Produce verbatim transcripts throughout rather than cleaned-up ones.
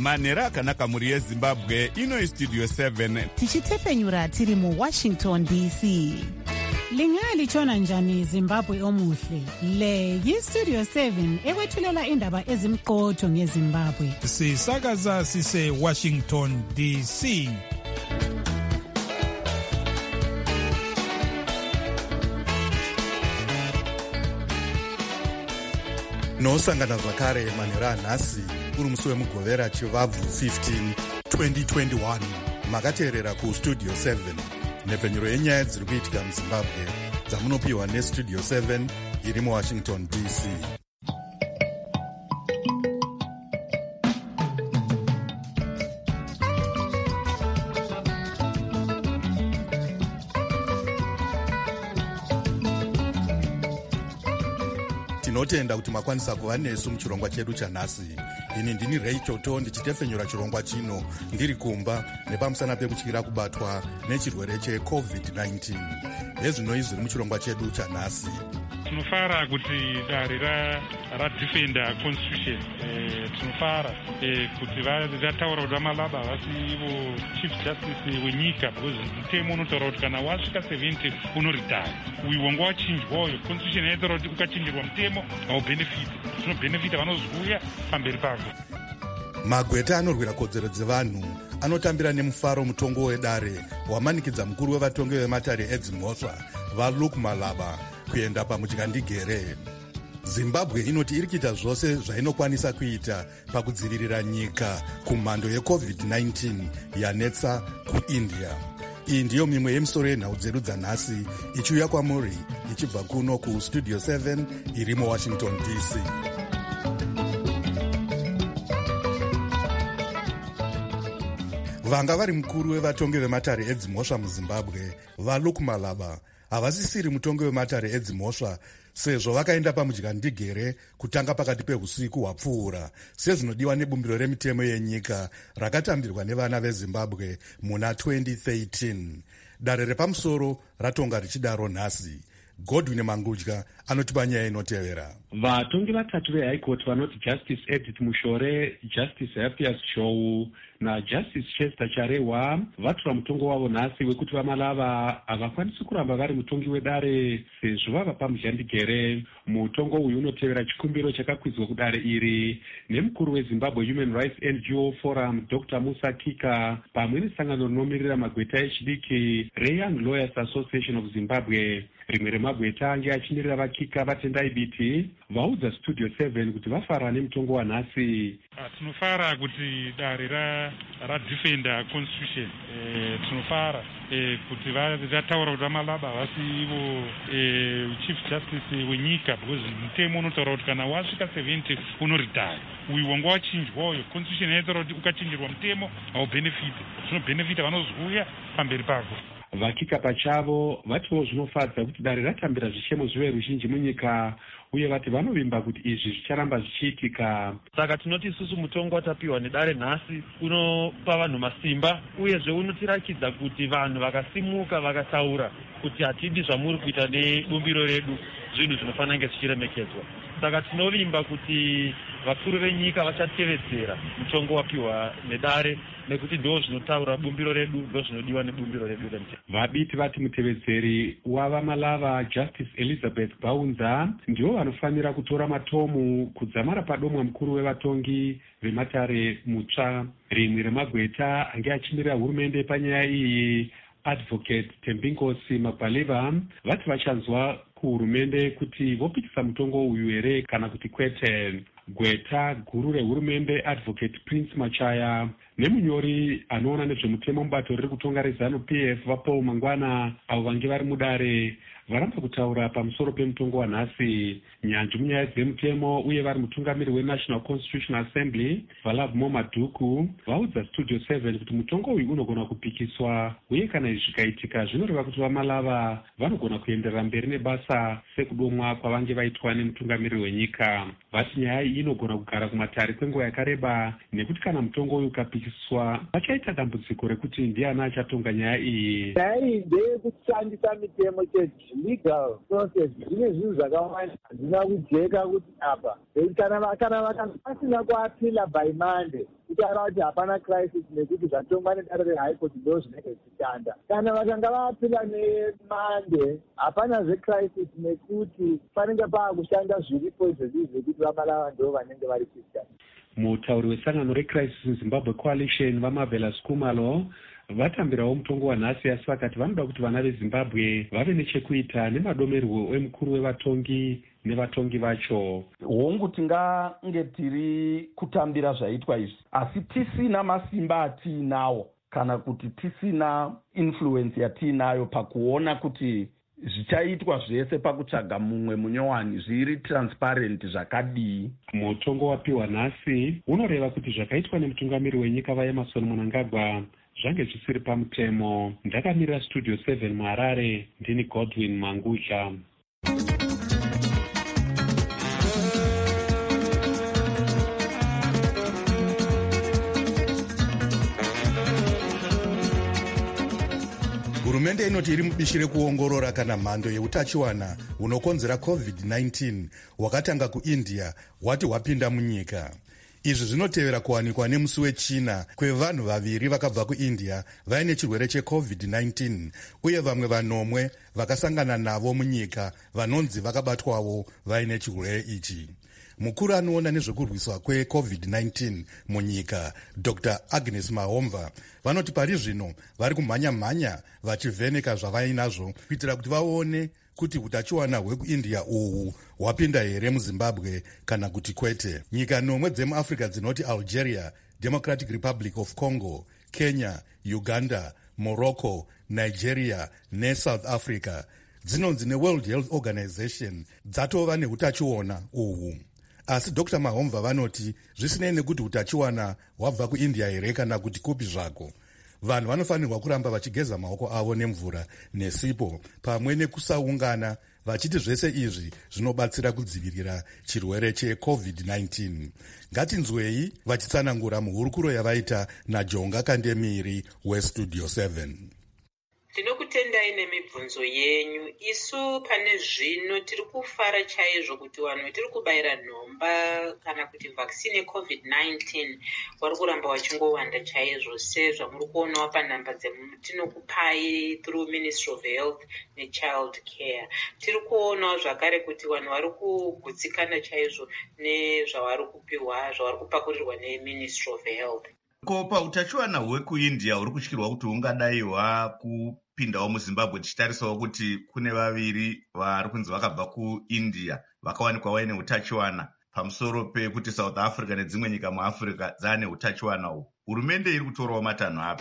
manhero akanaka mhuri yezimbabwe. Ino istudio seven tichitefenyura tiri muwashington D C. Lingalitshona njani Zimbabwe omuhle? Le yistudio seven ekwethulela indaba ezimqotho ngeZimbabwe. Sisakaza sise Washington D C. Nosangana zvakare manhero anhasi uri musi wemugovera chivabvu fifteen twenty twenty-one. Makateerera kustudio seven, nhepfenyuro yenyaya dziri kuitika muzimbabwe dzamunopiwa nestudio seven iri muwashington D C. Tinotenda kuti makwanisa kuva nesu muchirongwa chedu chanhasi. Ini ndini Ray Choto ndichitefenyura chirongwa chino ndiri kumba nepamusana pekutyira kubatwa nechirwere checovid nineteen. Hezvino izviri muchirongwa chedu chanhasi. Tinofara kuti dare radefenda constitution. Tinofara kuti vataura kuti vamalaba havasi ivo chief justice wenyika, because mutemo unotaura kuti kana wasvika seventy unoritaya. Uyu wanga wachinjwa uyo constitution yaitaura kuti ukachinjirwa mutemo haubhenefiti. Zvinobhenefita vanozouya pamberi pako. Magweta anorwira kodzero dzevanhu anotambira nemufaro mutongo wedare wamanikidza mukuru wevatongi vematare edzimhosva vaLuke Malaba kuenda pamutyandingere. Zimbabwe inoti iri kuita zvose zvainokwanisa kuita pakudzivirira nyika kumhando yecovid nineteen yanetsa kuIndia. Iyi ndiyo mimwe yemisoro yenhau dzedu dzanhasi ichiuya kwamuri ichibva kuno kustudio seven iri muwashington D C. Vanga vari mukuru wevatongi vematare edzimhosva muZimbabwe vaLuke Malaba havasisiri mutongi wematare edzimhosva sezvo vakaenda pamudyandingere kutanga pakati peusiku hwapfuura sezvinodiwa nebumbiro remitemo yenyika rakatambirwa nevana veZimbabwe muna twenty thirteen. Dare repamusoro ratonga richidaro nhasi. Godwin Mangudya anotipa nyaya inotevera. Vatongi vatatu veHigh Court vanoti Justice Edith Mushore, Justice Hapias Chou naJustice Chester Charewa vatora mutongo wavo nhasi wekuti vamalava havakwanisi kuramba vari mutongi wedare sezvo vava pamudyandingere. Mutongo uyu unotevera chikumbiro chakakwidzwa kudare iri nemukuru weZimbabwe Human Rights N G O Forum Doctor Musa Kika pamwe nesangano rinomiririra magweta echidiki reYoung Lawyers Association of Zimbabwe. Rimwe remagweta ange achimirira vaKika vatendai biti vaudza studio seven kuti vafara nemutongo wanhasi. Tinofara kuti dare radefenda constitution. Tinofara kuti vataura kuti vamalaba havasi ivo chief justice wenyika, because mutemo unotaura kuti kana wasvika seventy unoritaya. Uyu wanga wachinjwa uyo constitution yaitaura kuti ukachinjirwa mutemo haubhenefiti. Zvinobhenefita vanozouya pamberi pako. VaKika pachavo vatiwo zvinofadza kuti dare ratambira zvichemo zvive ruzhinji munyika uye vati vanovimba kuti izvi zvicharamba zvichiitika. Saka tinoti isusu mutongo watapiwa nedare nhasi unopa vanhu masimba uyezve unotirakidza kuti vanhu vakasimuka vakataura kuti hatidi zvamuri kuita nebumbiro redu zvinhu zvinofanira kunge zvichiremekedzwa. Saka tinovimba kuti vakuru venyika vachatevedzera mutongo wapiwa nedare nekuti ndo zvinotaura bumbiro redu, ndo zvinodiwa nebumbiro redu. Vabiti vati mutevedzeri wavamalava Justice Elizabeth Baunza ndiwo vanofanira kutora matomu kudzamara padomwa mukuru wevatongi vematare mutsva. Rimwe remagweta ange achimirira hurumende panyaya iyi Advocate Tembinkosi Mabhaliva vati vachanzwa kuhurumende kuti vopitisa mutongo uyu here kana kuti kwete. Gweta guru rehurumende Advocate Prince Machaya nemunyori anoona nezvemutemo mubato riri kutonga reZanu P F vaPaul Mangwana avo vange vari mudare varamba kutaura pamusoro pemutongo wanhasi. Nyanzvi munyaya dzemutemo uye vari mutungamiri weNational Constitutional Assembly vaLove Madhuku vaudza studio seven kuti mutongo uyu unogona kupikiswa uye kana izvi zvikaitika zvinoreva kuti vamalava vanogona kuenderera mberi nebasa sekudomwa kwavange vaitwa nemutungamiri wenyika. Vati nyaya iyi inogona kugara kumatare kwenguva yakareba nekuti kana mutongo uyu ukapikiswa vakadzidziswa vachaita dambudziko rekuti ndiani achatonga nyaya iyi. nyaya iyi ndeyekushandisa mitemo chete, legal process. Zvine zvinhu zvakawanda hazvina kujeka kuti apa kana kana vakanga vasina kuapila by Monday kutaura kuti hapana crisis nekuti zvatongwa nedare rehigh court ndo zvinenge zvichishanda. Kana vakanga vaapila neMonday hapana zvecrisis nekuti panenge paakushanda zviripo izvezvi zvekuti vamalava ndo vanenge vari kushanda. Mutauri wesangano reCrisis Zimbabwe Coalition vaMarvelous Khumalo vatambirawo mutongo wanhasi, asi vakati vanoda kuti vana veZimbabwe vave nechekuita nemadomerwo emukuru wevatongi nevatongi vacho. Hongu tingange tiri kutambira zvaitwa izvi, asi tisina masimba atiinawo kana kuti tisina influence yatiinayo pakuona kuti zvichaitwa zvese pakutsvaga mumwe munyowani zviri transparent zvakadii. Mutongo wapiwa nhasi unoreva kuti zvakaitwa nemutungamiri wenyika vaEmmerson Mnangagwa zvange zvisiri pamutemo. Ndakamirira Studio seven muHarare, ndini Godwin Mangudla. Hurumende inoti iri mubishi rekuongorora kana mhando yeutachiwana hunokonzera covid nineteen hwakatanga kuIndia hwati hwapinda munyika. Izvi zvinotevera kuwanikwa nemusi wechina kwevanhu vaviri vakabva kuIndia vaine chirwere checovid nineteen uye vamwe vanomwe vakasangana navo munyika vanonzi vakabatwawo vaine chirwere ichi. Mukuru anoona nezvekurwiswa kwecovid nineteen munyika Doctor Agnes Mahomva vanoti pari zvino vari kumhanya-mhanya vachivheneka zvavainazvo kuitira kuti vaone kuti utachiwana hwekuIndia uhu hwapinda here muZimbabwe kana kuti kwete. Nyika nomwe dzemuAfrica dzinoti Algeria, Democratic Republic of Congo, Kenya, Uganda, Morocco, Nigeria neSouth Africa dzinonzi neWorld Health Organization dzatova neutachiona uhu. Asi Doctor Mahomva vanoti zvisinei nekuti utachiwana hwabva kuIndia here kana kuti kupi zvako, vanhu vanofanirwa kuramba vachigeza maoko avo nemvura nesipo pamwe nekusaungana, vachiti zvese izvi zvinobatsira kudzivirira chirwere checovid nineteen. Ngatinzwei vachitsanangura muhurukuro yavaita naJonga Kandemiri weStudio seven. Tinokutendai nemibvunzo yenyu. Isu pane zvino tiri kufara chaizvo kuti vanhu tiri kubayira nhomba kana kuti vaccine yecovid nineteen wari kuramba wachingowanda chaizvo sezvamuri kuonawo panhamba dzatinokupai through Ministry of Health neChild Care. Tiri kuonawo zvakare kuti vanhu vari kugutsikana chaizvo nezvavari kupiwa zvavari kupakurirwa neMinistry of Health. Ko pautachiwana hwekuIndia huri kutyirwa kuti hungadaiwa kupindawo muZimbabwe, tichitarisawo kuti kune vaviri vari kunzi vakabva kuIndia vakawanikwa vaine utachiwana pamusoro pekuti South Africa nedzimwe nyika muAfrica dzane utachiwana uhu. Hurumende iri kutorawo matanho api?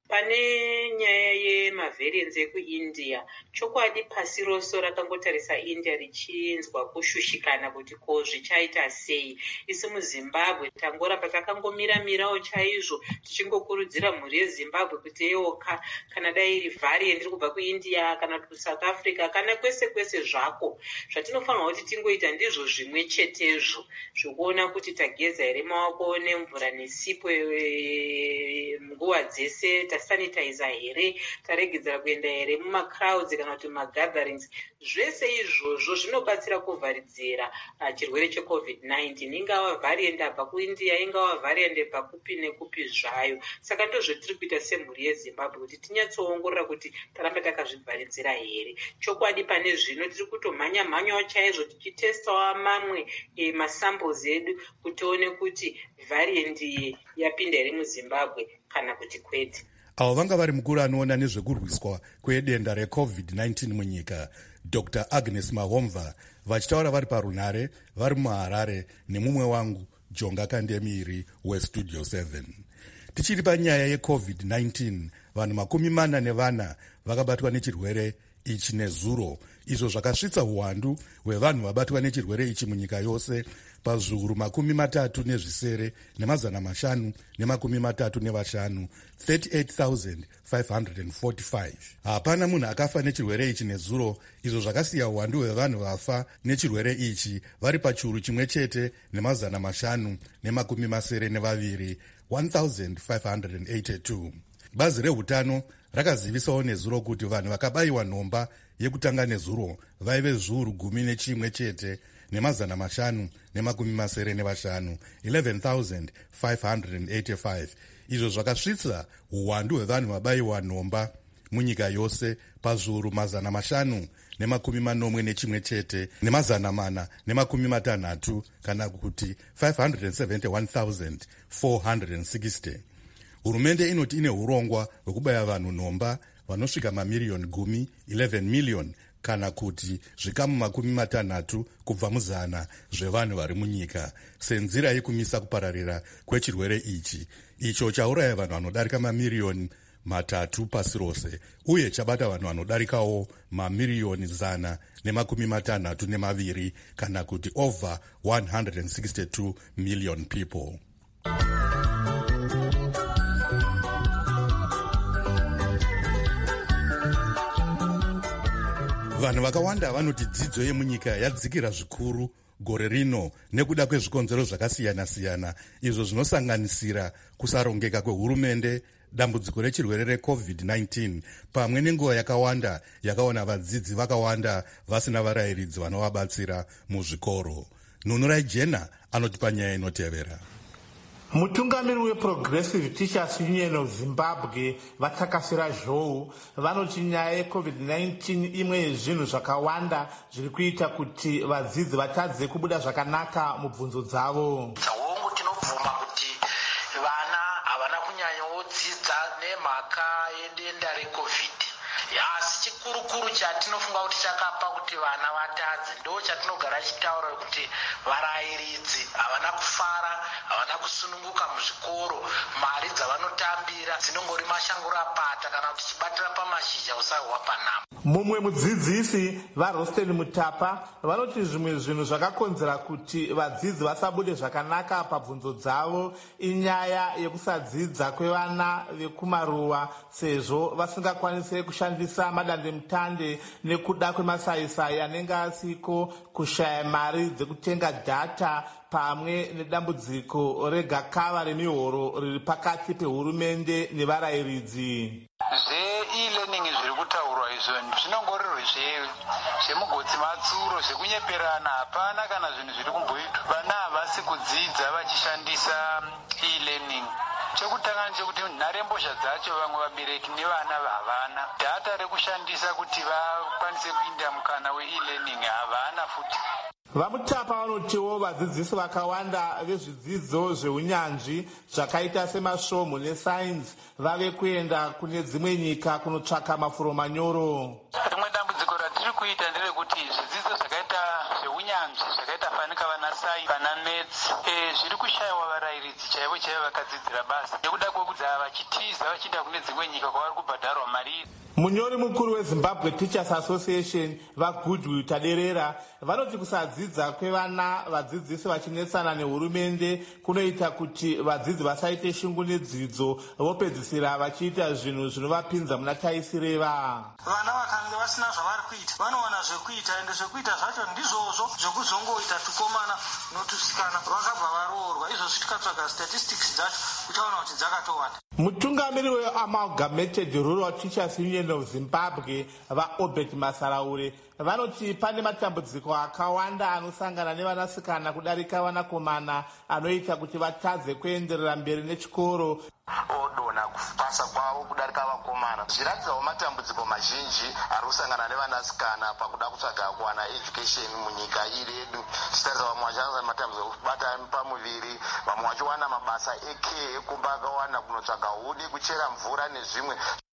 Pane nyaya yemavhariants ekuIndia, chokwadi pasi rose rakangotarisa India richinzwa kushushikana kuti ko zvichaita sei. Isi muZimbabwe tangoramba takangomira-mirawo chaizvo tichingokurudzira mhuri yeZimbabwe kuti yoka kana dai iri variant iri kubva kuIndia kana kuSouth Africa kana kwese kwese zvako, zvatinofanirwa kuti tingoita ndizvo zvimwe chetezvo zvokuona kuti tageza here maoko nemvura nesipo nguva dzese, tasanitizer here, taregedzera kuenda here mumacrowds kana kuti magatherings. Zvese izvozvo zvinobatsira kuvharidzira uh, chirwere checovid nineteen, ingava variant abva kuIndia, ingava variant abva kupi nekupi zvayo. Saka ndozvetiri kuita semhuri yeZimbabwe kuti tinyatsoongorora kuti taramba takazvivharidzira here. Chokwadi pane zvino tiri kutomhanya-mhanyawo chaizvo tichitestawo mamwe e, masamples edu kuti tione kuti variant yapinda here muZimbabwe kana kuti kwete. Avo vanga vari mukuru anoona nezvekurwiswa kwedenda recovid nineteen munyika Doctor Agnes Mahomva vachitaura vari parunhare vari muHarare nemumwe wangu Jonga Kandemiri weStudio seven. Tichiri panyaya yecovid nineteen, vanhu makumi mana nevana vakabatwa nechirwere ichi nezuro, izvo zvakasvitsa uwandu hwevanhu vabatwa nechirwere ichi munyika yose pazviuru makumi matatu nezvisere nemazana mashanu nemakumi matatu nevashanu, thirty-eight thousand five hundred forty-five. Hapana munhu akafa nechirwere ichi nezuro, izvo zvakasiya uwandu hwevanhu vafa nechirwere ichi vari pachiuru chimwe chete nemazana mashanu nemakumi masere nevaviri, one thousand five hundred eighty-two. Bazi rehutano rakazivisawo nezuro kuti vanhu vakabayiwa nhomba yekutanga nezuro vaive zviuru gumi nechimwe chete nemazana mashanu nemakumi masere nevashanu, eleven thousand five hundred eighty-five. Izvo zvakasvitsa uwandu hwevanhu vabayiwa nhomba munyika yose pazviuru mazana mashanu nemakumi manomwe nechimwe chete nemazana mana nemakumi matanhatu, kana kuti five hundred seventy-one thousand four hundred sixty. Hurumende inoti ine urongwa hwekubaya vanhu nhomba vanosvika mamiriyoni gumi, eleven million, kana kuti zvikamu makumi matanhatu kubva muzana zvevanhu vari munyika, senzira yekumisa kupararira kwechirwere ichi, icho chauraya vanhu vanodarika mamiriyoni matatu pasi rose, uye chabata vanhu vanodarikawo mamiriyoni zana nemakumi matanhatu nemaviri, kana kuti over one hundred sixty-two million people. Vanhu vakawanda vanoti dzidzo yemunyika yadzikira zvikuru gore rino nekuda kwezvikonzero zvakasiyana-siyana, izvo zvinosanganisira kusarongeka kwehurumende, dambudziko rechirwere recovid nineteen, pamwe nenguva yakawanda yakaona vadzidzi vakawanda vasina varayiridzi vanovabatsira muzvikoro. Nunurai Jena anoti panyaya inotevera. Mutungamiri weProgressive Teachers Union of Zimbabwe vatakasira zhou vanoti nyaya yecovid nineteen imwe yezvinhu zvakawanda zviri kuita kuti vadzidzi vatadze kubuda zvakanaka mubvunzo dzavo. Hongu tinobvuma kuti vana havana kunyanyodzidza nemhaka yedenda recovid. Asi chikurukuru chatinofunga kuti chakapa kuti vana vatadze ndo chatinogara chitaura kuti varayiridzi havana kufara, havana kusununguka muzvikoro, mari dzavanotambira dzinongori mashangura pata kana kuti chibatira pamashizha usahwa panhamba. Mumwe mudzidzisi vaRosten Mutapa vanoti zvimwe zvinhu zvakakonzera kuti vadzidzi vasabude zvakanaka pabvunzo dzavo inyaya yekusadzidza kwevana vekumaruwa, sezvo vasingakwanisi kushandisa madandemutande nekuda kwemasaisai anenge asiko, kushaya mari dzekutenga dhata pamwe nedambudziko regakava remihoro riri pakati pehurumende nevarayiridzi. Zve-e-learning zviri kutaurwa izvo zvinongori zvemugodzi matsuro zvekunyeperana, hapana kana zvinhu zviri kumboitwa. Vana havasi kudzidza vachishandisa e-learning. Chekutanga ndechekuti nharembozha dzacho vamwe vabereki nevana havana. Dhata rekushandisa kuti vakwanise kuinda mukana we-e-learning havana futi. Vamutapa vanotiwo vadzidzisi vakawanda vezvidzidzo zveunyanzvi zvakaita semasvomhu nesainzi vave kuenda kune dzimwe nyika kunotsvaka mafuro manyoro. Rimwe dambudziko ratiri kuita nderekuti zvidzidzo zvakaita zveunyanzvi zvakaita fanika vana sai kana metsi zviri kushayiwa varayiridzi chaivo chaivo vakadzidzira basa nekuda kwekudza vachitiza vachienda kune dzimwe nyika kwavari kubhadharwa mari. Munyori mukuru weZimbabwe Teachers Association vaGoodwill Taderera vanoti kusadzidza kwevana vadzidzisi vachinetsana nehurumende kunoita kuti vadzidzi vasaite shungu nedzidzo, vopedzisira vachiita zvinhu zvinovapinza muna taisireva. Vana vakange vasina zvavari kuita vanowana zvekuita, ende zvekuita zvacho ndizvozvo zvekuzongoita tukomana notusikana vakabva varoorwa. Izvozvi tikatsvaga statistics dzacho uchaona kuti dzakatowanda. Mutungamiri weAmalgamated Rural Teachers Union of Zimbabwe vaObert Masaraure vanoti pane matambudziko akawanda anosangana nevanasikana kudarika vanakomana anoita kuti vatadze kuenderera mberi nechikoro. Odona kupasa kwavo kudarika vakomana zviratidzawo matambudziko mazhinji ari kusangana nevanasikana pakuda kutsvaga kuwana education munyika iri yedu. Tichitarisa vamwe vachanza matambudziko ekubata pamuviri, vamwe vachiwana mabasa eke ekumba akawanda kunotsvaga huni, kuchera mvura nezvimwe.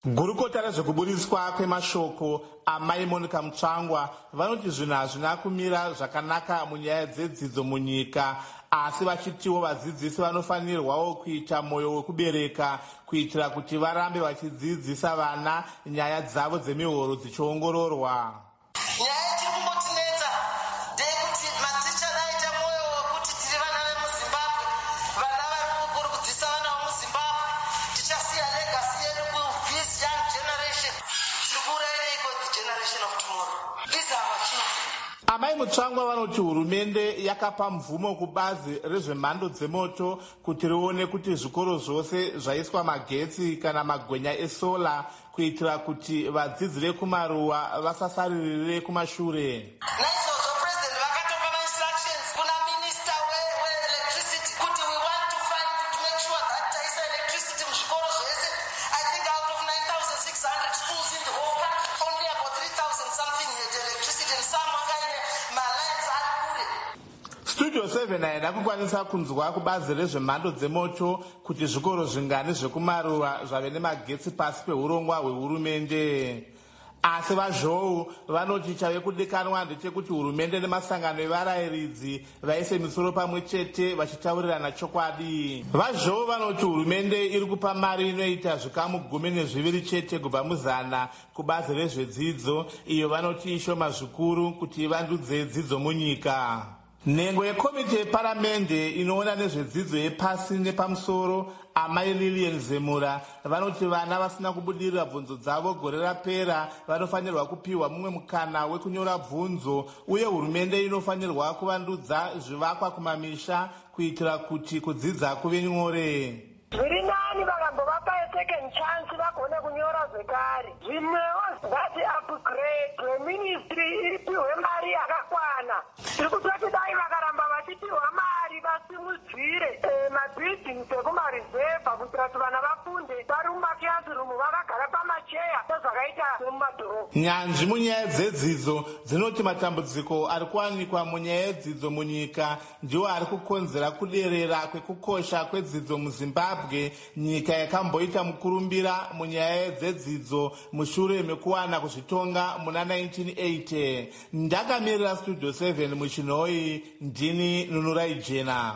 gurukota rezvekuburiswa kwemashoko amai monica mutsvangwa vanoti zvinhu hazvina kumira zvakanaka munyaya dzedzidzo munyika, asi vachitiwo vadzidzisi vanofanirwawo kuita mwoyo wekubereka kuitira kuti varambe vachidzidzisa vana nyaya dzavo dzemihoro dzichiongororwa. Nyaya tiri kungotinetsa ndeyekuti maticha daita mwoyo wekuti tiri vana vemuzimbabwe, vana vari kudzidzisa vana vemuzimbabwe, tichasiya legasi yedu kuthis young generation. Tiri kuurayireiko the generation of tomorrow? These are our children. Amai Mutsvangwa vanoti hurumende yakapa mvumo kubazi rezvemhando dzemoto kuti rione kuti zvikoro zvose zvaiswa magetsi kana magwenya esola kuitira kuti vadzidzi vekumaruwa vasasaririre kumashure. Naizvozvo president vakatopa ma-instructions kuna minister we-electricity kuti we want to find to make sure that taisa electricity muzvikoro zvese. I think out of nine thousand six hundred schools in the whole country, only about three thousand something had electricity and some wakaine malines ari kure. Studio seven haina kukwanisa kunzwa kubazi rezvemhando dzemoto kuti zvikoro zvingani zvekumaruwa zvave nemagetsi pasi peurongwa hwehurumende. Asi vazhou vanoti chave kudikanwa ndechekuti hurumende nemasangano evarayiridzi vaise misoro pamwe chete vachitaurirana chokwadi. Vazhou vanoti hurumende iri kupa mari inoita zvikamu gumi nezviviri chete kubva muzana kubazi rezvedzidzo, iyo vanoti ishoma zvikuru kuti ivandudze dzidzo munyika. Nhengo yekomiti yeparamende inoona nezvedzidzo yepasi nepamusoro amai Lilian Zemura vanoti vana vasina kubudirira bvunzo dzavo gore rapera vanofanirwa kupiwa mumwe mukana wekunyora bvunzo, uye hurumende inofanirwa kuvandudza zvivakwa kumamisha kuitira kuti kudzidza kuve nyore. Zviri nani vakambovapa second chance vagone kunyora zvekare. Zvimwewo ngati upgrade weministry ipiwe mari yakakwana. Tiri kutoti dai vakaramba vachipiwa mari vasimudzire mabuildings ekumareserva kuitira kuti vana vafunde vari mumakilasirumu vakagara pamacheya sezvakaita semumadhorobha. Nyanzvi munyaya dzedzidzo dzinoti matambudziko ari kuwanikwa munyaya yedzidzo munyika ndiwo ari kukonzera kuderera kwekukosha kwedzidzo muZimbabwe, nyika yakamboita mukurumbira munyaya dzedzidzo mushure mekuwana kuzvitonga muna nineteen eighty. Ndakamirira Studio seven muchinhoi, ndini Nunurai Jena.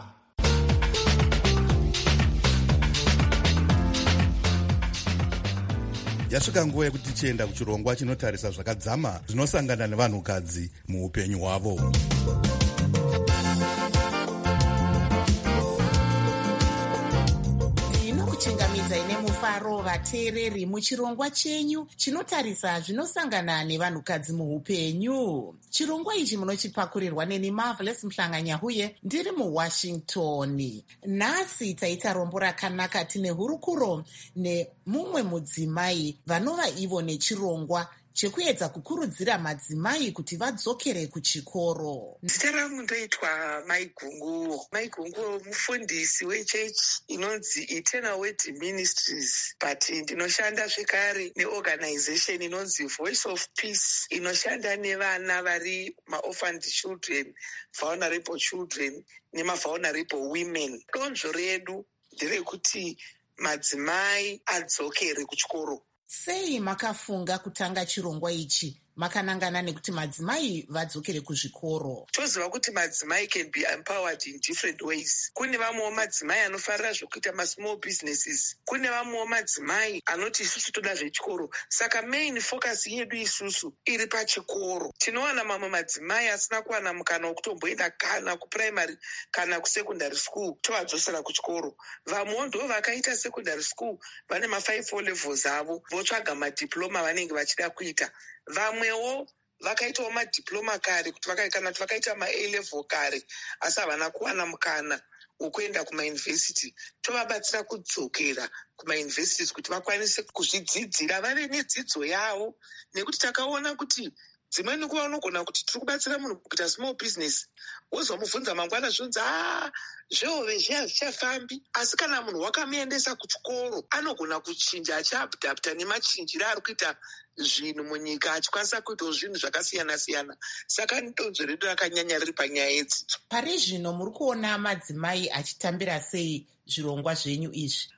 Yasvika nguva yekuti tichienda kuchirongwa chinotarisa zvakadzama zvinosangana nevanhukadzi muupenyu hwavo. Ndinokuchingamidza ine mufaro vateereri muchirongwa chenyu chinotarisa zvinosangana nevanhukadzi muupenyu. Chirongwa ichi munochipakurirwa neni Marvelous Mhlanganyahuye ndiri muWashington. Nhasi taita rombo rakanaka tine hurukuro nemumwe mudzimai vanova ivo nechirongwa chekuedza kukurudzira madzimai kuti vadzokere kuchikoro. Zita rangu ndoitwa Mai Gungu. Mai Gungu mufundisi wechechi inonzi Eternal Word Ministries, but ndinoshanda zvekare neorganization inonzi Voice of Peace inoshanda nevana vari ma-orphaned children, vulnerable children nema-vulnerable women. Donzvo redu nderekuti madzimai adzokere kuchikoro. Sei makafunga kutanga chirongwa ichi makanangana nekuti madzimai vadzokere kuzvikoro? Toziva kuti madzimai can be empowered in different ways. Kune vamwewo madzimai anofarira zvokuita ma-small businesses. Kune vamwewo madzimai anoti isusu toda zvechikoro. Saka main focus yedu isusu iri pachikoro. Tinowana mamwe madzimai asina kuwana mukana wekutomboenda kana kuprimary kana kusecondary school tovadzosera kuchikoro. Vamwewo ndo vakaita secondary school vane ma-five o levels avo votsvaga madiploma vanenge vachida kuita. Vamwewo vakaitawo madiploma kare kuti kana kuti vakaita ma-A level kare asi havana kuwana mukana wekuenda kumayunivhesiti. Tovabatsira kudzokera kumayunivhesiti kuti vakwanise kuzvidzidzira vave nedzidzo yavo, nekuti takaona kuti dzimweni nguva unogona kuti tiri kubatsira munhu kuita small business wozomubvunza mangwana zvonzi aa zvehove zviya hazvichafambi, asi kana munhu wakamuendesa kuchikoro anogona kuchinja achiadapta nemachinjiro ari kuita zvinhu munyika, achikwanisa kuitawo zvinhu zvakasiyana siyana. Saka donzvo redu rakanyanya riri panyaya yedzidzo. Pari zvino muri kuona madzimai achitambira sei zvirongwa zvenyu izvi?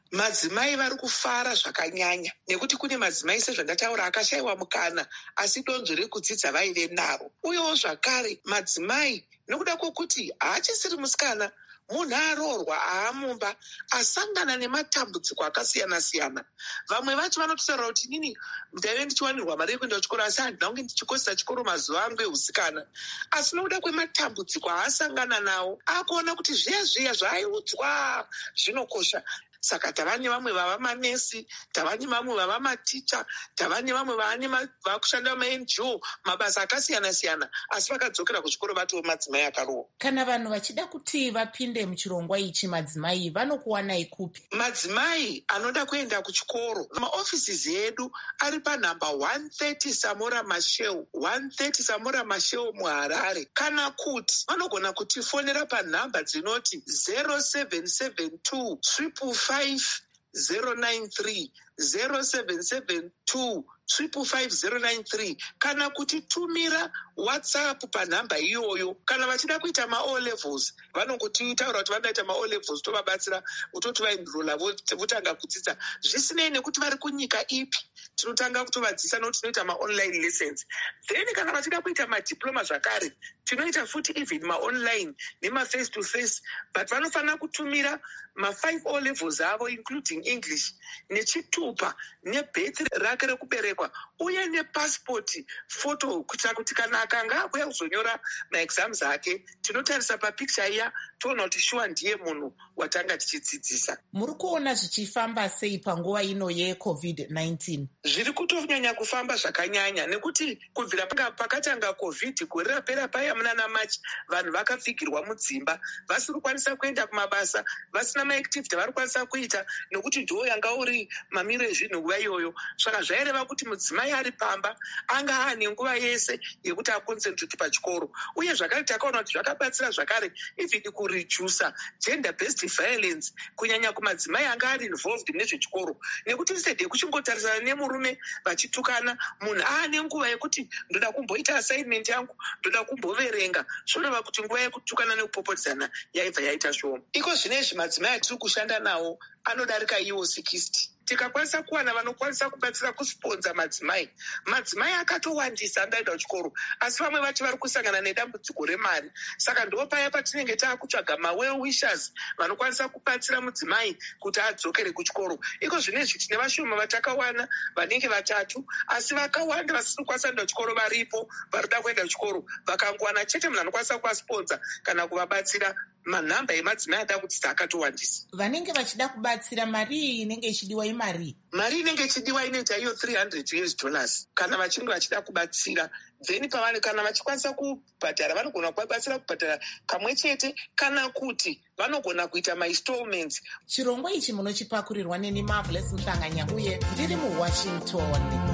madzimai vari kufara zvakanyanya nekuti kune madzimai sezvandataura akashayiwa mukana asi donzvo rekudzidza vaive naro. Uyewo zvakare madzimai nokuda kwokuti haachisiri musikana, munhu aroorwa aamumba asangana nematambudziko akasiyana-siyana. Vamwe vacho vanototaura kuti inini ndaive ndichiwanirwa mari yekuenda kuchikoro asi handina kunge ndichikosesa chikoro mazuva angu eusikana. Asi nokuda kwematambudziko aasangana nawo akuona kuti zviya zviya zvaaiudzwa zvinokosha. Saka tava nevamwe vava manesi, tava nevamwe vava maticha, tava nevamwe vakushanda ma-N G O, mabasa akasiyana-siyana, asi vakadzokera kuzvikoro vatoo madzimai akarohwa. Kana vanhu vachida kuti vapinde muchirongwa ichi, madzimai vanokuwanai kupi? Madzimai anoda kuenda kuchikoro, maofisisi edu ari panhamba one thirty Samora Machel, one thirty Samora Machel muHarare. Kana kuti vanogona kutifonera panhamba dzinoti zero seven seven two triple five zero nine three, zero seven seven two triple five zero nine three, kana kutitumira WhatsApp panhamba iyoyo. Kana vachida kuita ma-O levels vanongotitaura kuti vanoita ma-O levels, tovabatsira utoti vaenrola votanga kudzidza zvisinei nekuti vari kunyika ipi. Tinotanga kutovadzisa nokuti tinoita ma-online lessons. Then kana vachida kuita madiploma zvakare tinoita futi even ma-online nema-face to face, but vanofanira kutumira ma-five O levels avo including English nechitupa nebirth rake rekuberekwa uye nepasipoti photo, kuitira kuti kana akanga akuya kuzonyora maexams ake tinotarisa papikicha iya toona kuti shuwa ndiye munhu watanga tichidzidzisa. Muri kuona zvichifamba sei panguva ino yecovid nineteen? Zviri kutonyanya kufamba zvakanyanya nekuti kubvira pakatanga covid gore rapera paya munana March vanhu vakapfigirwa mudzimba vasiri kukwanisa kuenda kumabasa, vasina maactivity vari kukwanisa kuita nekuti ndiwo yanga uri mamiro ezvinhu nguva iyoyo. Saka zvaireva kuti mudzimai ari pamba anga ane nguva yese yekuti aconcentrate pachikoro. Uye zvakare takaona kuti zvakabatsira zvakare even kuredusa gender based violence kunyanya kumadzimai anga ari involved nezvechikoro, nekuti instead yekuchingotarisana nemurume vachitukana, munhu aane nguva yekuti ndoda kumboita assignment yangu, ndoda kumboverenga, zvoreva kuti nguva yekutukana nekupopotedzana yaibva yaita shoma. Iko zvinezvi madzimai atiri kushanda nawo anodarika iwo sixty. Tikakwanisa kuwana vanokwanisa kubatsira kusponza madzimai, madzimai akatowandisa andaenda kuchikoro, asi vamwe vacho vari kusangana nedambudziko remari. Saka ndo paya patinenge taakutsvaga ma-well wishers vanokwanisa kubatsira mudzimai kuti adzokere kuchikoro. Iko zvinezvi tine vashoma vatakawana vanenge vatatu, asi vakawanda vasiri kukwanisa kuenda kuchikoro varipo, varida kuenda kuchikoro, vakangowana chete munhu anokwanisa kuvasponza kana kuvabatsira. Manhamba emadzimai ada kudzidza akatowandisa. Vanenge vachida kubatsira, mari iyi inenge ichidiwa imari? Mari inenge ichidiwa inoita iyo three hundred U S dollars kana vachinge vachida kubatsira. Then pavane kana vachikwanisa kubhadhara vanogona kubatsira kubhadhara kamwe chete kana kuti vanogona kuita ma-installments. Chirongwa ichi munochipakurirwa neni Marvelous Mhlanganya uye ndiri muWashington.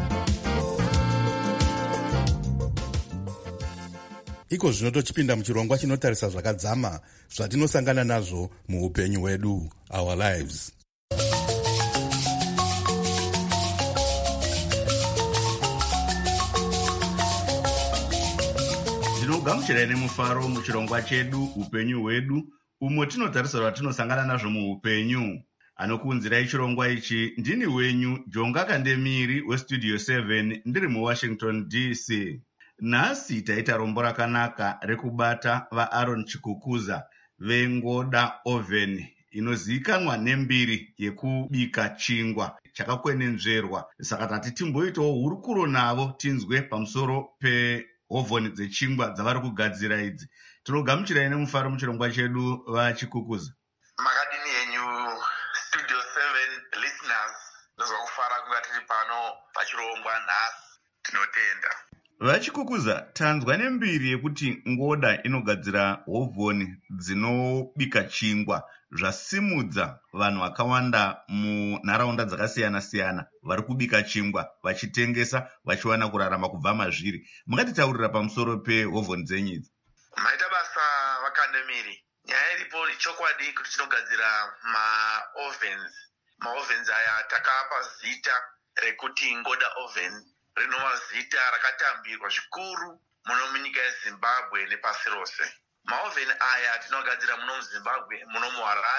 Iko zvino tochipinda muchirongwa chinotarisa zvakadzama zvatinosangana nazvo muupenyu hwedu, our lives. Ndinogamuchirai nemufaro muchirongwa chedu upenyu hwedu, umwe tinotarisa zvatinosangana nazvo muupenyu. Anokuunzirai chirongwa ichi ndini wenyu Jonga Kandemiri westudio seven ndiri muWashington D C. Nhasi taita rombo rakanaka rekubata vaAaron Chikukuza vengoda oven inozivikanwa nembiri yekubika chingwa chakakwenenzverwa. Saka tati timboitawo hurukuro navo tinzwe pamusoro pehovhoni dzechingwa dzavari kugadzira idzi. Tinogamuchirai nemufaro muchirongwa chedu vaChikukuza. Makadini yenyu studio seven listeners, ndozwa kufara kuva tiri pano pachirongwa nhasi. Tinotenda. VaChikukuza, tanzwa nembiri yekuti ngoda inogadzira hovhoni dzinobika chingwa zvasimudza vanhu vakawanda munharaunda dzakasiyana-siyana vari kubika chingwa vachitengesa vachiwana kurarama kubva mazviri. Mungatitaurira pamusoro pehovhoni dzenyu idzi? Maita basa Vakandemiri. Nyaya iripo chokwadi kuti tinogadzira ma-ovens. Ma-ovens aya takapa zita rekuti ngoda oven. Rinova zita rakatambirwa zvikuru muno munyika yeZimbabwe nepasi rose. Maovheni aya tinogadzira muno muZimbabwe, muno muHarare,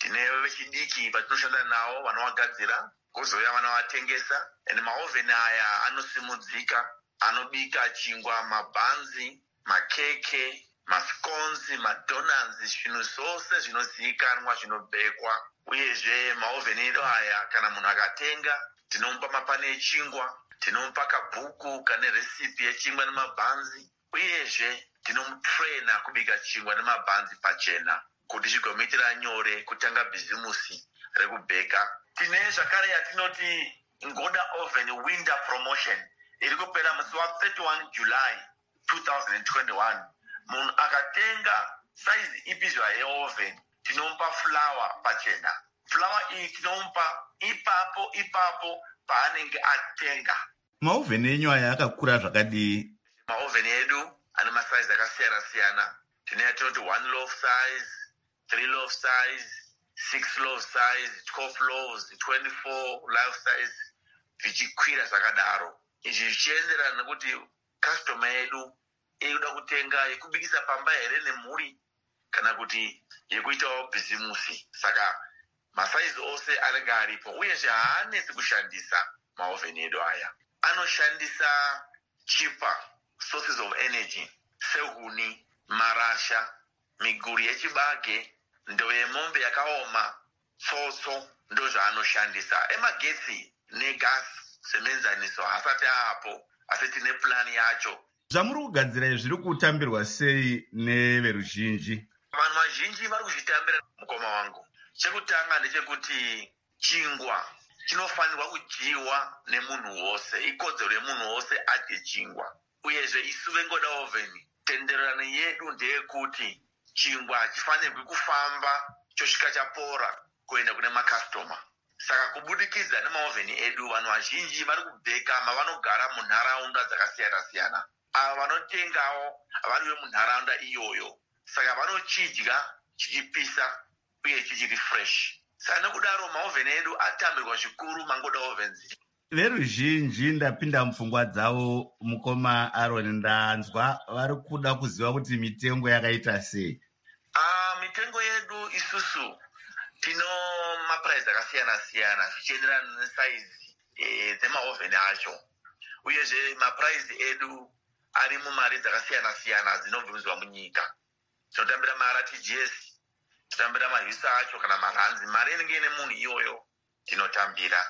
tine vechidiki vatinoshanda navo vanovagadzira, kozouya vanovatengesa. And maovheni aya anosimudzika, anobika chingwa, mabhanzi, makeke, masconzi, madonuts, zvinhu zvose zvinozivikanwa zvinobhekwa. Uyezve maovheni edu aya kana munhu akatenga tinomupa mapani echingwa, tinomupa kabhuku kane resipi yechingwa nemabhanzi, uyezve tinomutraina kubika chingwa nemabhanzi pachena kuti zvigomuitira nyore kutanga bhizimusi rekubheka. Tine zvakare yatinoti Ngoda Oven Winter Promotion iri kupera musi wa thirty-one July twenty twenty-one. Munhu akatenga size ipi zvayo yeoven tinomupa flour pachena. Flour iyi tinomupa ipapo ipapo paanenge atenga. Maoven enyu aya akakura zvakadii? Maoven edu ane masize akasiyana siyana. Tine yatinoti one loaf size, three loaf size, six loaf size, twelve loaves, twenty-four loaf size, zvichikwira zvakadaro. Izvi zvichienderana nekuti customer yedu inoda kutenga yekubikisa pamba here nemhuri kana kuti yekuitawo bhizimusi. Saka masaizi ose anenge aripo, uyezve haanesi kushandisa maoven edu aya. Anoshandisa cheaper sources of energy sehuni, marasha, miguri yechibage, ndo yemombe yakaoma, tsotso, ndo zvaanoshandisa. Emagetsi negas semenzaniso hasati apo, asi tine plani yacho. Zvamuri kugadzira izvi zviri kutambirwa sei neveruzhinji? Vanhu vazhinji vari kuzvitambira mukoma wangu. Chekutanga ndechekuti chingwa chinofanirwa kudyiwa nemunhu wose, ikodzero yemunhu wose adye chingwa. Uyezve isu veNgoda Oven tenderano yedu ndeyekuti chingwa hachifanirwi kufamba chosvika chapora kuenda kune makastoma. Saka kubudikidza nemaovheni edu vanhu vazhinji vari kubheka mavanogara munharaunda dzakasiyana siyana. Ava vanotengawo variwe munharaunda iyoyo, saka vanochidya chichipisa uye chichiri fresh. Saka nokudaro maovheni edu atambirwa zvikuru maNgoda Ovens. Veruzhinji ndapinda mupfungwa dzavo mukoma Aaron ndanzwa vari kuda kuziva kuti mitengo yakaita sei. Ah, mitengo yedu isusu tino maprice akasiyana siyana zvichienderana nesaizi e, dzemaovheni acho. Uyezve maprice edu ari mumari dzakasiyana siyana dzinobvumirwa munyika. Tinotambira mara T G S, tinotambira mahisa acho kana maranzi. Mari inenge ine munhu iyoyo tinotambira.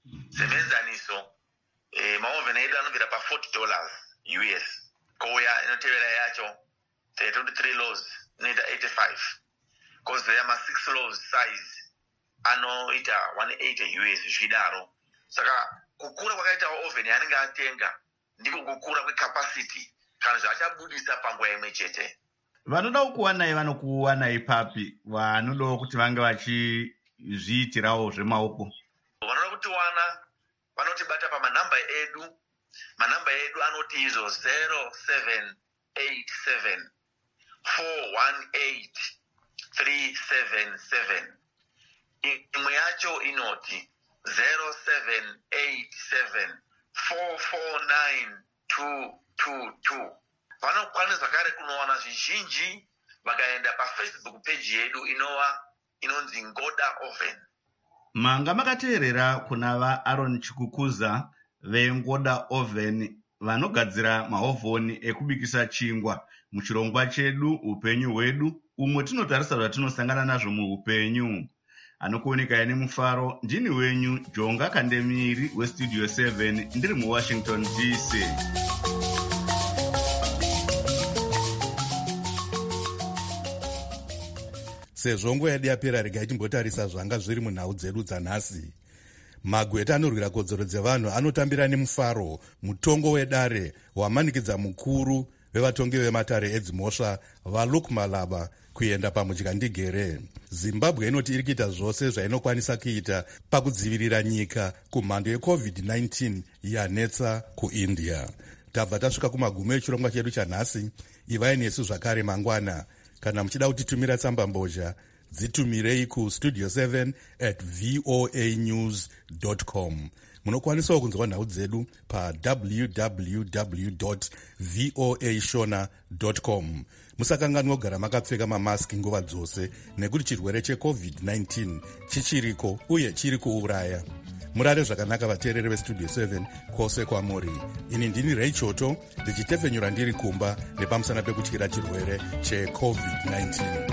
Semenzaniso e, maovheni edu anobvira pa forty dollars U S. Kouya inotevera yacho twenty-three loaves inoita eighty-five. Kozoya ma six loaves size anoita one eighty U S zvidaro. Saka kukura kwakaita oven yanenge atenga ndiko kukura kwecapacity kana zvachabudisa panguva imwe chete. Vanoda kuwanai vanokuwanai papi vanodawo kuti vange vachizviitirawo zvemaoko? Vanoda kutiwana vanotibata pamanhamba edu. Manhamba edu anoti izo zero seven eight seven four one eight three seven seven. Imwe yacho inoti zero seven eight seven four four nine two two two. Vanokwanisa zvakare kunowana zvizhinji vakaenda paFacebook page yedu inova inonzi Ngoda Oven. Manga makateerera kuna vaAaron Chikukuza veNgoda Oven vanogadzira mahovhoni ekubikisa chingwa muchirongwa chedu upenyu hwedu, umwe tinotarisa zvatinosangana nazvo muupenyu. Anokuoneka nemufaro ndini wenyu Jonga Kandemiri weStudio seven ndiri muWashington D C. Sezvo nguva yedu yapera, regai timbotarisa zvanga zviri munhau dzedu dzanhasi. Magweta anorwira kodzero dzevanhu anotambira nemufaro mutongo wedare wamanikidza mukuru vevatongi vematare edzimhosva vaLuke Malaba kuenda paMutyandigere. Zimbabwe inoti iri kuita zvose zvainokwanisa kuita pakudzivirira nyika kumhando yecovid nineteen yanetsa kuIndia. Tabva tasvika kumagumo echirongwa chedu chanhasi. Ivai nesu zvakare mangwana. Kana muchida kutitumira tsamba mbozha, dzitumirei kustudio seven at voa news dot com. munokwanisawo kunzwa nhau dzedu pa-www voa shona com. musakanganwa kugara makapfeka mamaski nguva dzose nekuti chirwere checovid nineteen chichiriko uye chiri kuuraya. murare zvakanaka vateereri vestudio seven kwose kwamuri. ini ndini Ray Choto ndichitefenyura ndiri kumba nepamusana pekutyira chirwere checovid nineteen.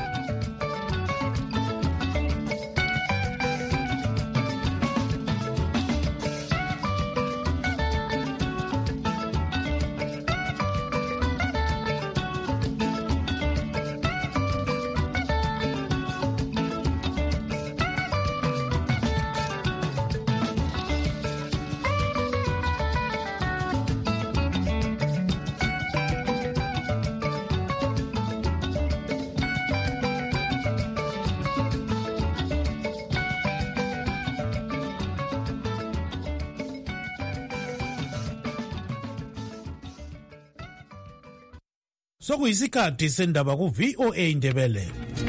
Sokuyisikhathi sendaba ku V O A Ndebele.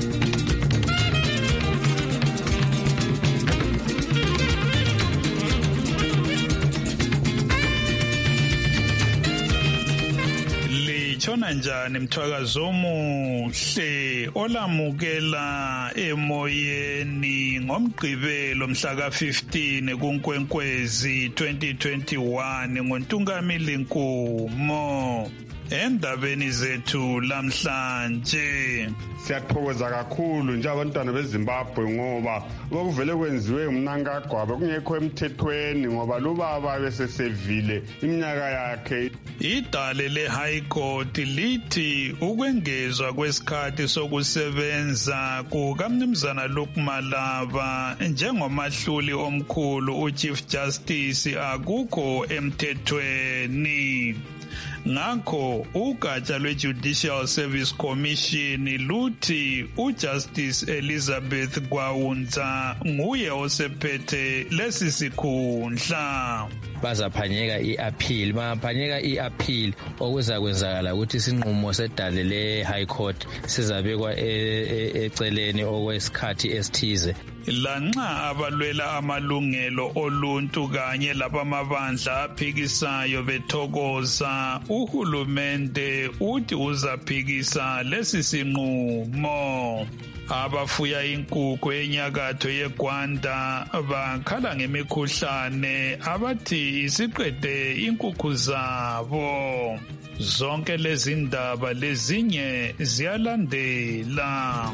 Litshona njani mthwakazo omuhle olamukela emoyeni ngomgqibelo mhla ka fifteen kuNkwenkwezi twenty twenty-one ngoNtungamili Nkumo. Endabeni zethu lamhlanje siyathokoza kakhulu njengabantwana beZimbabwe ngoba okuvele kwenziwe uMnangagwa kungekho emthethweni ngoba lubaba besesevile iminyaka yakhe. Idale le High Court lithi ukwengezwa kwesikhathi sokusebenza kukaMnumzana Luke Malaba njengomahluli omkhulu uChief Justice akukho emthethweni. Ngakho ugatsha lwe-Judicial Service Commission luthi uJustice Elizabeth Gwawunza nguye osephethe lesi sikhundla. Bazaphanyeka i-appeal bangaphanyeka i-appeal okuza kwenzakala ukuthi isinqumo sedale le-High Court sizabekwa eceleni okwesikhathi esithize. Lanxa abalwela amalungelo oluntu kanye labamabandla aphikisayo bethokoza, uhulumende uthi uzaphikisa lesi sinqumo. Abafuya inkukhu enyakatho yeGwanda bakhala ngemikhuhlane abathi isiqede inkukhu zabo. Zonke lezi ndaba lezinye ziyalandela.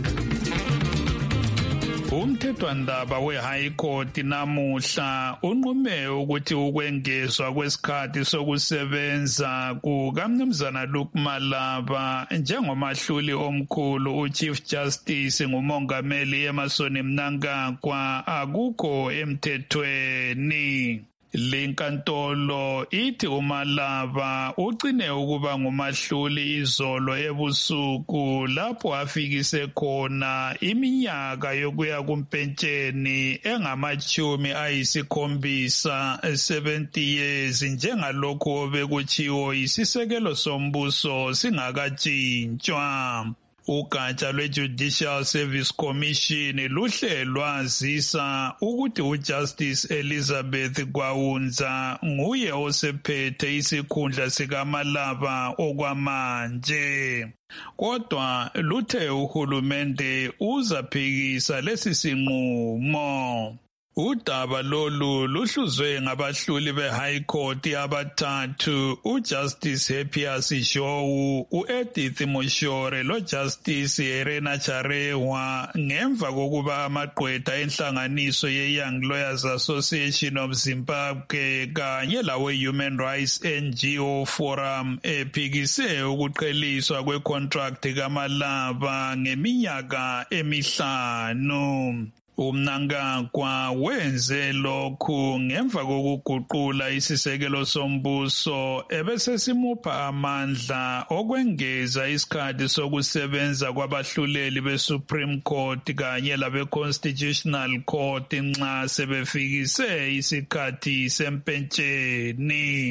Umthethwandaba we-High Court namuhla unqume ukuthi ukwengezwa kwesikhathi sokusebenza kukaMnumzana Luke Malaba njengomahluli omkhulu uChief Justice nguMongameli Emmerson Mnangagwa akukho emthethweni. Lenkantolo ithi uMalaba ugcine ukuba ngumahluli izolo ebusuku lapho afikise khona iminyaka yokuya kumpentsheni engamachumi ayisikhombisa seventy years njengalokho obekutshiwo isisekelo sombuso singakatshintshwa. Ugatsha lwe-Judicial Service Commission luhle lwazisa ukuthi uJustice Elizabeth Gwawunza nguye osephethe isikhundla sikaMalaba okwamanje. Kodwa luthe uhulumende uzaphikisa lesi sinqumo. Udaba lolu luhluzwe ngabahluli be-High Court abathathu, uJustice Happias Jowu, u-Edith Moshore loJustice Irena Charewa ngemva kokuba amagqwetha enhlanganiso ye-Young Lawyers Association of Zimbabwe kanye lawe-Human Rights N G O Forum ephikise ukuqheliswa kwe-contract kaMalaba ngeminyaka emihlanu. uMnangagwa wenze lokhu ngemva kokuguqula isisekelo sombuso ebesesimupha amandla okwengeza isikhathi sokusebenza kwabahluleli beSupreme Court kanye labe-Constitutional Court nxa sebefikise isikhathi sempentsheni.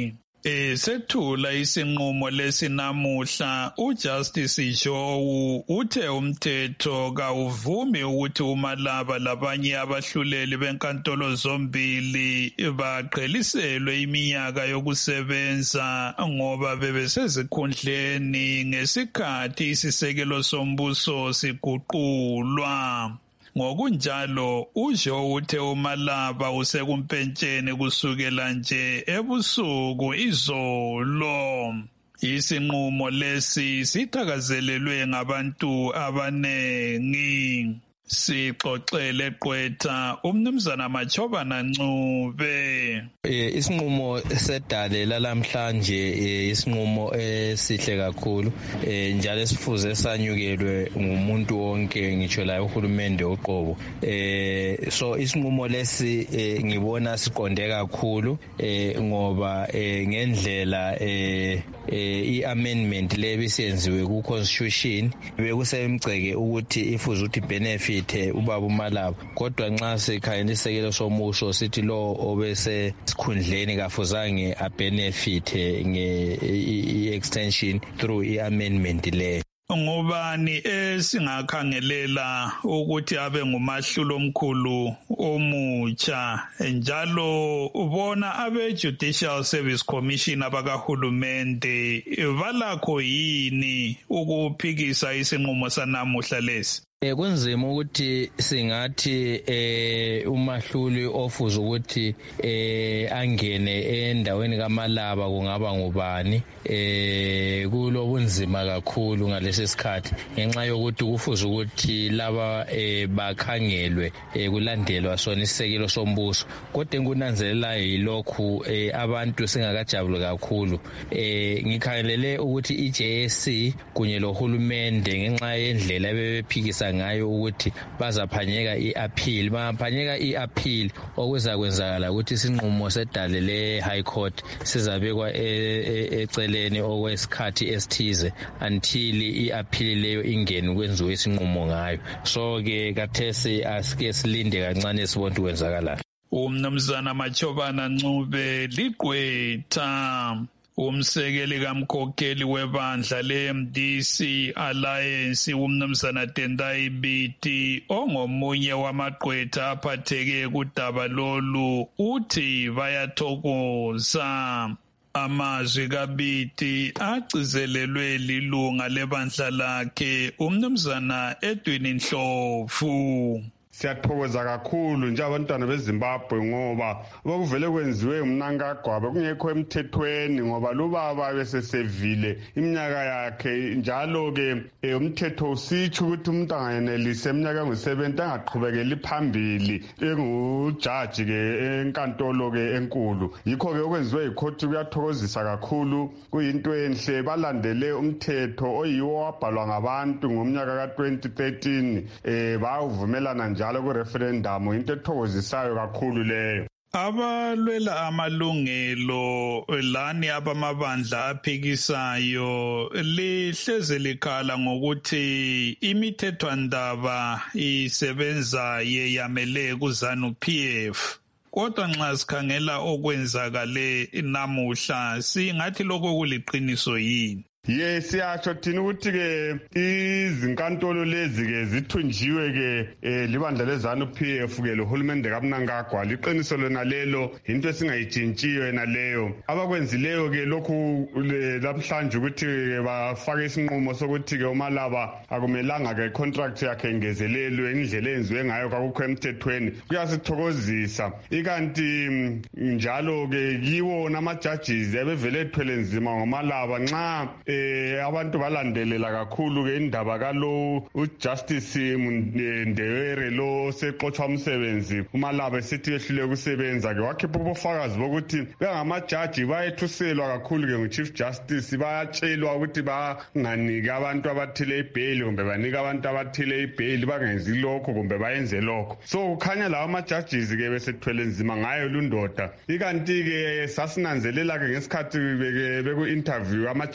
Esethula isinqumo lesinamuhla uJustice Joe uthe umthetho kawuvumi ukuthi uMalaba labanye abahluleli benkantolo zombili baqheliselwe iminyaka yokusebenza ngoba bebesezikhundleni ngesikhathi isisekelo sombuso siguqulwa. Ngokunjalo uJoe uthe uMalaba usekumpentsheni kusukela nje ebusuku izolo. Isinqumo lesi sithakazelelwe ngabantu abanengi. Sixoxele Gqwetha umnumzana Machobana Ncube. Isinqumo sedale lalamhlanje isinqumo esihle kakhulu njalo esifuze sanyukelwe ngumuntu wonke ngitsho la uhulumende oqobo. So isinqumo lesi ngibona siqonde kakhulu ngoba ngendlela i-amendment le bisiyenziwe ku constitution bekusemgceke ukuthi ifuze ukuthi benefit ubaba uMalaba kodwa nxa sikhangela isekelo somusho sithi lo obese sikhundleni kafuzange a benefit nge extension through i-amendment le. Ngubani esingakhangelela ukuthi abe ngumahlulo omkhulu omutsha njalo ubona abe Judicial Service Commission abakahulumende balakho yini ukuphikisa isinqumo sanamuhla lesi? Kunzima ukuthi singathi eh umahluli ofuza ukuthi eh angene endaweni kaMalaba kungaba ngubani eh kulobunzima kakhulu ngalesi sikhathi ngenxa yokuthi kufuza ukuthi laba eh bakhangelwe kulandelwa sona isekelo sombuso kodwa enkunanzelela yilokhu eh abantu singakajabulu kakhulu eh ngikhangelele ukuthi i-J S C kunye lohulumende ngenxa yendlela ebephikisa ngayo ukuthi bazaphanyeka i-appeal baphanyeka i-appeal okuza kwenzakala ukuthi isinqumo sedale le High Court sizabekwa eceleni okwesikhathi esithize until i-appeal leyo ingene kwenziwe isinqumo ngayo. So ke kathesi asike silinde kancane sibone kwenzakala. Umnumzana Machobana Ncube liGqwetha. Umsekeli kamkhokheli webandla le-M D C Alliance umnumzana Tendai Biti ongomunye wamagqwetha aphatheke kudaba lolu uthi bayathokoza. Amazwi kaBiti agcizelelwe lilunga lebandla lakhe umnumzana Edwin Ndlovu. Siyathokoza kakhulu nje abantwana beZimbabwe ngoba bakuvele kwenziwe umnankagwabe kungekho emthethweni ngoba lubaba besesevile iminyaka yakhe njalo ke umthetho usitsho ukuthi umuntu angayenelise iminyaka engu-seventy angaqhubekeli phambili engujaji ke enkantolo ke enkulu. Yikho ke okwenziwe ikhoti kuyathokozisa kakhulu kuyinto enhle balandele umthetho oyiwo wabhalwa ngabantu ngomnyaka ka twenty thirteen eh bawuvumelana nje njalo ku referendum into ethokozisayo kakhulu leyo. Abalwela amalungelo lani abamabandla aphikisayo lihleze likhala ngokuthi imithethwandaba isebenza yeyamele kuZANU P F. Kodwa nxa sikhangela okwenzakale namuhla singathi lokho kuliqiniso yini? Yes, siyasho thina ukuthi ke izinkantolo lezi ke zithunjiwe ke libandla leZANU P F ke lohulumende kaMnangagwa liqiniso lona lelo into esingayitshintshiyo yena leyo abakwenzileyo ke lokhu lamhlanje ukuthi bafake isinqumo sokuthi ke uMalaba akumelanga ke contract yakhe ingezelelwe indlela enziwe ngayo kakukho emthethweni kuyasithokozisa ikanti njalo ke kiwo nama judges ebevele ethwele nzima ngoMalaba nxa eh abantu balandelela kakhulu ke indaba kalo uJustice Ndewere lo seqothwa umsebenzi uMalaba sithi ehlule ukusebenza ke wakhipha ubufakazi bokuthi bengamajaji bayethuselwa kakhulu ke nguChief Justice bayatshelwa ukuthi banganika abantu abathile ibail kumbe banika abantu abathile ibail bangenzi lokho kumbe bayenze lokho. So kukhanya lawa ama-judges ke besethwele nzima ngayo lundoda ikanti ke sasinanzelela ke ngesikhathi beku interview ama-judges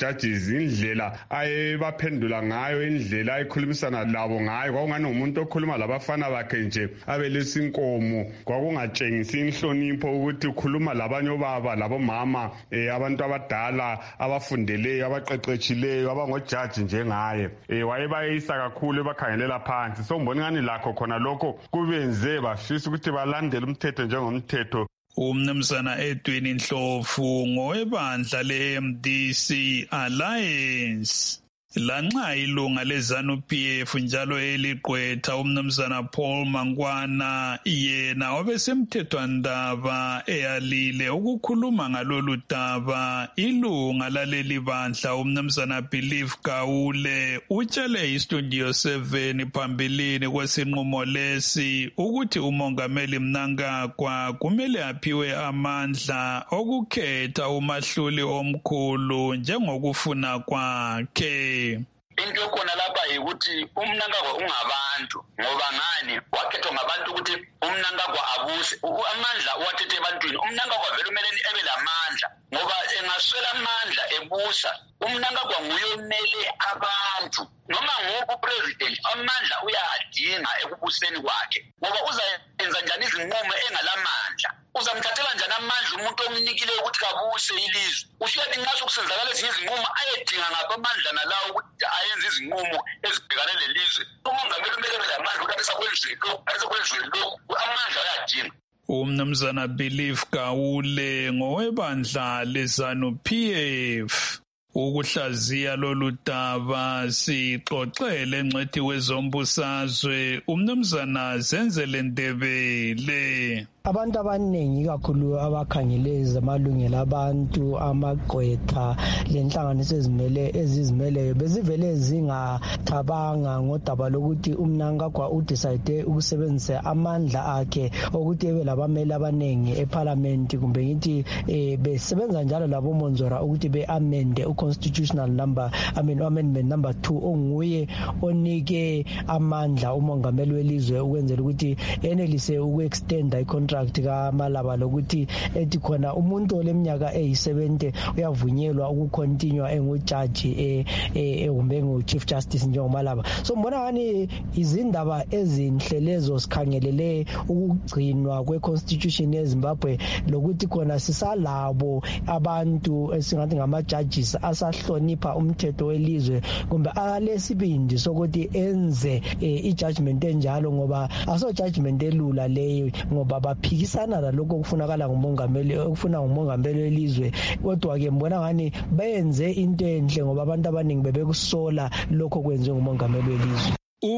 indlela ayebaphendula ngayo, indlela ayekhulumisana labo ngayo, kwakungani umuntu okhuluma labafana bakhe nje abelesinkomo, kwakungatshengisi inhlonipho ukuthi ukhuluma labanye obaba labomama, eh, abantu abadala abafundeleyo abaqeqetshileyo abangojaji njengaye. Eh, wayebayisa kakhulu ebakhangelela phansi. So ngibona ngani lakho khona lokho kubenze bafisa ukuthi balandele umthetho njengomthetho. Umnumzana Edwin Ndlovu ngowebandla le-M D C Alliance. Lanxa ilunga leZANU-P F njalo eligqwetha umnumzana Paul Mangwana yena obesemthethwandaba eyalile ukukhuluma ngalolu daba, ilunga laleli bandla umnumzana Believe Gawule utshele iStudio seven phambilini kwesinqumo lesi ukuthi umongameli Mnangagwa kumele aphiwe amandla okukhetha umahluli omkhulu njengokufuna kwakhe. Into yokhona lapha yikuthi uMnangagwa ungabantu, ngoba ngani wakhethwa ngabantu ukuthi uMnangagwa abuse. Amandla uwathethe ebantwini. uMnangagwa vele kumele ebe lamandla, ngoba engaswela amandla ebusa. uMnangagwa nguye omele abantu, noma nguphi upresident amandla uyadinga ekubuseni kwakhe, ngoba uzayenza njani izinqumo engalamandla? Uzamthathela njani amandla umuntu omnikile ukuthi kabuse ilizwe? Usuyathi nxa sokusenzakala ezinye izinqumo ayedinga ngapha amandla nalawo ukuthi ayenze izinqumo ezibhekane lelizwe. Umongameli kumele ebe lamandla ukuthi abesakwenzile lokhu, abesakwenzile lokhu, amandla uyadinga. Umnumzana Believe Gawule ngowebandla leZANU-P F. Ukuhlaziya lolu daba sixoxele ngcwethi wezombusazwe umnumzana Zenzele Ndebele. Abantu abaningi kakhulu abakhangele zamalungelo abantu, amagqwetha lenhlanganiso ezimele ezizimeleyo bezivele zingathabanga ngodaba lokuthi uMnangagwa udecide ukusebenzisa amandla akhe ukuthi ebe labameli abaningi eParliament, kumbe ngithi eh, besebenza njalo labo Monzora ukuthi beamende uconstitutional number I mean amendment number two onguye onike amandla umongameli welizwe ukwenzela ukuthi enelise ukuextenda icontract kaMalaba lokuthi ethi khona umuntu oleminyaka eyi-seventy uyavunyelwa ukukontinua engujaji eh kumbe ngu-chief justice njengoMalaba. So mbona ngani izindaba ezinhle lezo sikhangelele ukugcinwa kwe-constitution yeZimbabwe, lokuthi khona sisalabo abantu esingathi ngama-judges asahlonipha umthetho welizwe kumbe alesibindi sokuthi enze i-judgment enjalo, ngoba aso-judgment elula leyo, ngoba baphikisana lalokho okufunakala ngumongameli okufuna ngumongameli welizwe. Kodwa ke mbona ngani benze into enhle ngoba abantu abaningi bebekusola lokho kwenziwe ngumongameli welizwe.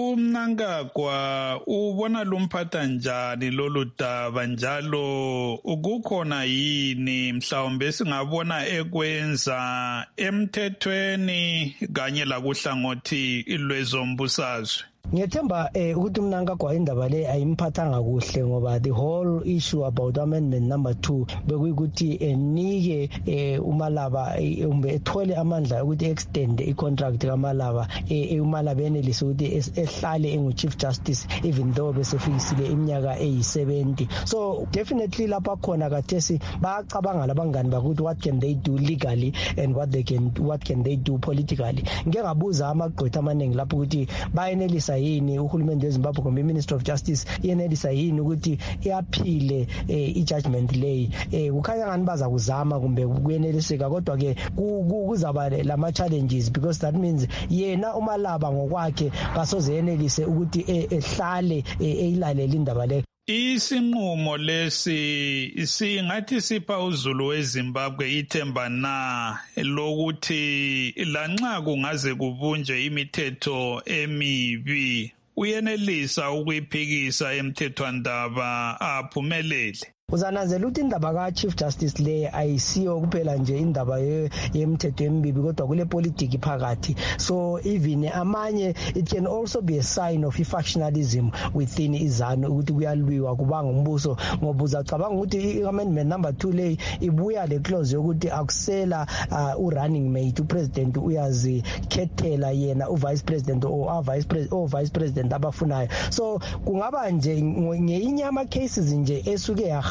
uMnangagwa ubona lumphatha njani lolu daba, njalo ukukhona yini mhlawumbe singabona ekwenza emthethweni kanye lakuhlangothi lwezombusazwe? Ngiyethemba eh, ukuthi uMnangagwa indaba le ayimphathanga kuhle, ngoba the whole issue about amendment number two bekuyikuthi enike eh, uMalaba umbe ethole amandla ukuthi extend i-contract kaMalaba eh, uMalaba enelise ukuthi ehlale engu-chief justice even though besefikisile iminyaka eyi-seventy. So definitely lapha khona kathesi bayacabanga labangani bakuthi what can they do legally and what they can what can they do politically. Ngeke ngabuza amagqwetha amaningi lapho ukuthi bayenelisa yini uhulumende weZimbabwe kumbe iMinistry of Justice yenelisa yini ukuthi iyaphile eh, i-judgment lay. Eh, kukhanya ngani baza kuzama kumbe kuyeneliseka, kodwa ke kuzaba lama challenges because that means yena uMalaba ngokwakhe kasoze yenelise ukuthi ehlale eyilalela indaba le. Isinqumo lesi singathi sipha uZulu weZimbabwe ithemba na lokuthi lanxa kungaze kubunjwe imithetho emibi uyenelisa ukuyiphikisa emthethwandaba aphumelele. Uzanazela ukuthi indaba ka-Chief Justice le ayisiyo kuphela nje indaba yemthetho emibi, kodwa kule politiki phakathi. So even amanye it can also be a sign of factionalism within iZANU ukuthi kuyalwiwa kubanga umbuso, ngoba uzacabanga ukuthi i-amendment number two le ibuya le clause yokuthi akusela uh, u-running mate upresident uyazikhethela yena uvice president or vice president or vice president abafunayo. So kungaba nje ngeinyama cases nje esuke ya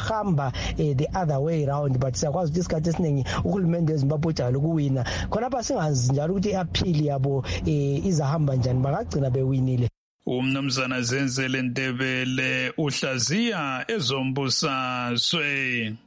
sihamba eh, the other way round, but siyakwazi ukuthi isikhathi esiningi uhulumende weZimbabwe ujayele ukuwina khonapha singazi njalo ukuthi i-appeal yabo eh, izahamba njani, bangagcina bewinile. Umnumzana Zenzele Ndebele uhlaziya ezombusazwe.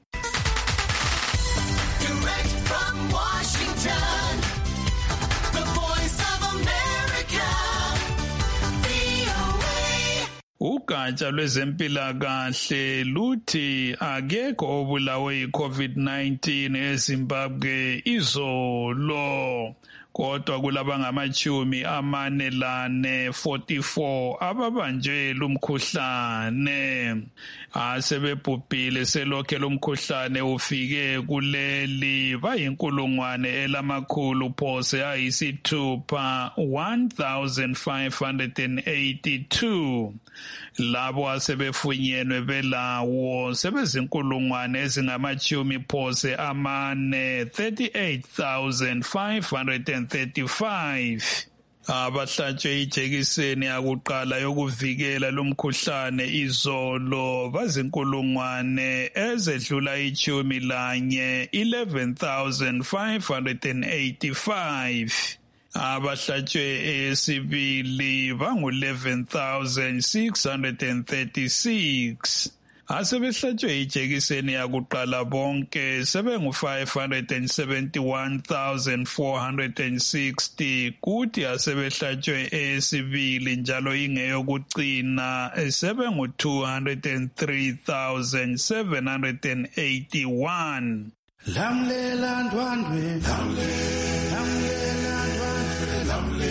Ugatsha lwezempilakahle luthi akekho obulawe yi-COVID nineteen eZimbabwe izolo, kodwa kulaba ngamachumi amane lane forty-four ababanjwe lumkhuhlane. Asebebhubhile selokhe lumkhuhlane ufike kuleli bayinkulungwane elamakhulu phose ayisithupha one thousand five hundred eighty-two. Labo asebefunyenwe belawo sebezinkulungwane ezingamachumi phose amane thirty-eight thousand five hundred thirty-five. Abahlatshwe ijekiseni yakuqala yokuvikela lumkhuhlane izolo bazinkulungwane ezedlula ichumi lanye eleven thousand five hundred eighty-five. Abahlatshwe esibili bangu eleven thousand six hundred thirty-six. Asebehlatshwe ijekiseni yakuqala bonke sebengu five hundred seventy-one thousand four hundred sixty, kuthi asebehlatshwe esibili njalo ingeyokucina sebengu two hundred three thousand seven hundred eighty-one. Lamlela ndwandwe, lamlela ndwandwe,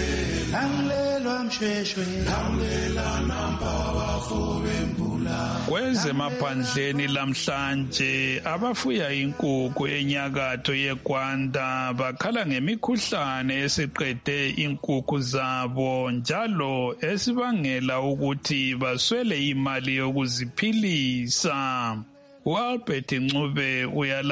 lamlela mshweshwe, lamlela namba bafube mbula. Kwezemaphandleni lamhlanje abafuya inkukhu enyakatho yeGwanda bakhala ngemikhuhlane esiqede inkukhu zabo njalo esibangela ukuthi baswele imali yokuziphilisa. uAlbert Ncube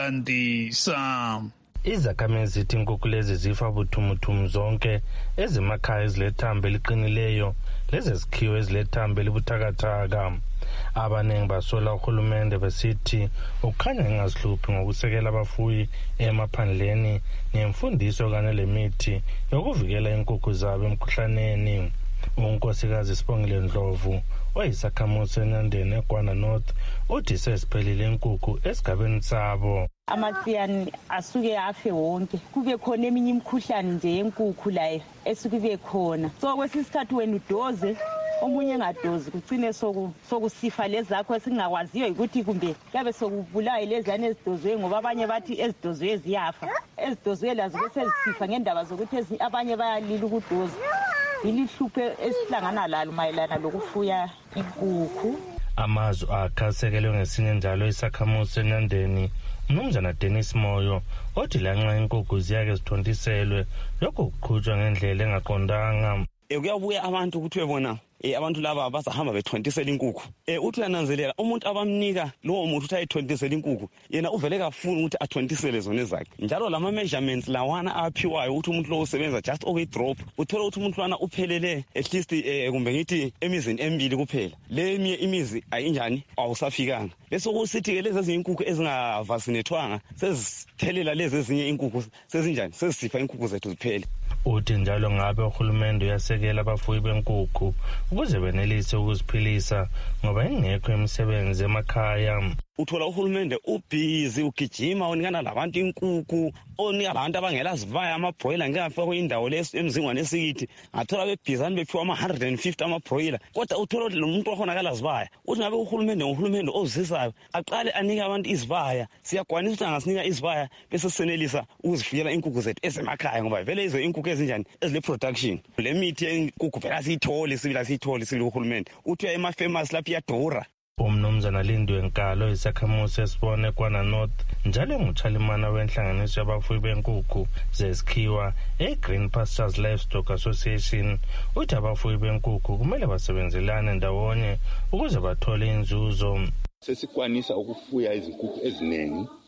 uyalandisa. Izakhamizi zithi inkukhu lezi zifa buthumuthum zonke ezemakhaya ezilethambo eliqinileyo lezezikhiwo ezilethambo elibuthakathaka. Abanengi basola uhulumende besithi ukhanya engazihluphi ngokusekela abafuyi emaphandleni nemfundiso kanye lemithi yokuvikela inkukhu zabo emkhuhlaneni. Unkosikazi Sibongile Ndlovu oyisakhamuzi eNandeni eGwana North uthi sesiphelile inkukhu esigabeni sabo. Amatsiyani asuke afe wonke, kube khona eminye imikhuhlane nje yenkukhu layo esuke ibe khona. So kwesisikhathi wena udoze omunye engadozi kugcine sokusifa lezakho esingakwaziyo ukuthi kumbe kabe sokubulaye lezane ezidozwe ngoba abanye bathi ezidozwe ziyafa, ezidozwe lazo bese zisifa ngendaba zokuthi abanye bayalila ukudoza. Ilihluphe esihlangana lalo mayelana lokufuya inkukhu. Amazwi akhasekelwe ngesinye njalo isakhamuzi eNandeni uMnumzana Dennis Moyo othi lanxa inkukhu ziyake zithontiselwe lokho kuqhutshwa ngendlela engaqondanga. Kuyabuya abantu ukuthi bona eh abantu laba bazahamba bethontisela inkukhu. Eh uthi uyananzelela umuntu abamnika lowo muntu uthi ayithontisela inkukhu yena uvele kafuna ukuthi athontisele zona zakhe. Njalo lama measurements lawana aphiwayo ukuthi umuntu lo usebenza just over drop. Uthola ukuthi umuntu lana uphelele at least eh kumbe ngithi emizini emibili kuphela. Le eminye imizi ayinjani awusafikanga. Bese kusithi ke lezi izinkukhu ezingavasinethwanga sezithelelela lezi ezinye inkukhu sezinjani sezisifa inkukhu zethu ziphele. Uthi njalo ngabe uhulumende uyasekela abafuyi benkukhu ukuze benelise ukuziphilisa ngoba ingekho imisebenzi emakhaya. Uthola uhulumende ubhizi ugijima unikana labantu inkukhu onika labantu abangela zivaya amabroiler ngiyafaka indawo leso emzingwane esikithi ngathola bebhizani bephiwa ama one hundred fifty amabroiler kodwa uthola lo muntu wakhonakala zivaya uthi ngabe uhulumende uhulumende ozisayo aqale anike abantu izivaya siyakwanisa ukuthi angasinika izivaya bese senelisa ukuzifikela inkukhu zethu ezemakhaya ngoba vele izo inkukhu ezinjani ezile production le mithi yenkukhu vele siyithole sibila siyithole sibili uhulumende uthi ema famous lapha iyadura. Umnumzana Lindwe Nkalo isakhamuzi esibone eGwana North njalo engutshalimana wenhlanganiso yabafuyi benkukhu zesikhiwa eGreen Pastures Livestock Association uthi abafuyi benkukhu kumele basebenzelane ndawonye ukuze bathole inzuzo. Sesikwanisa ukufuya izinkukhu eziningi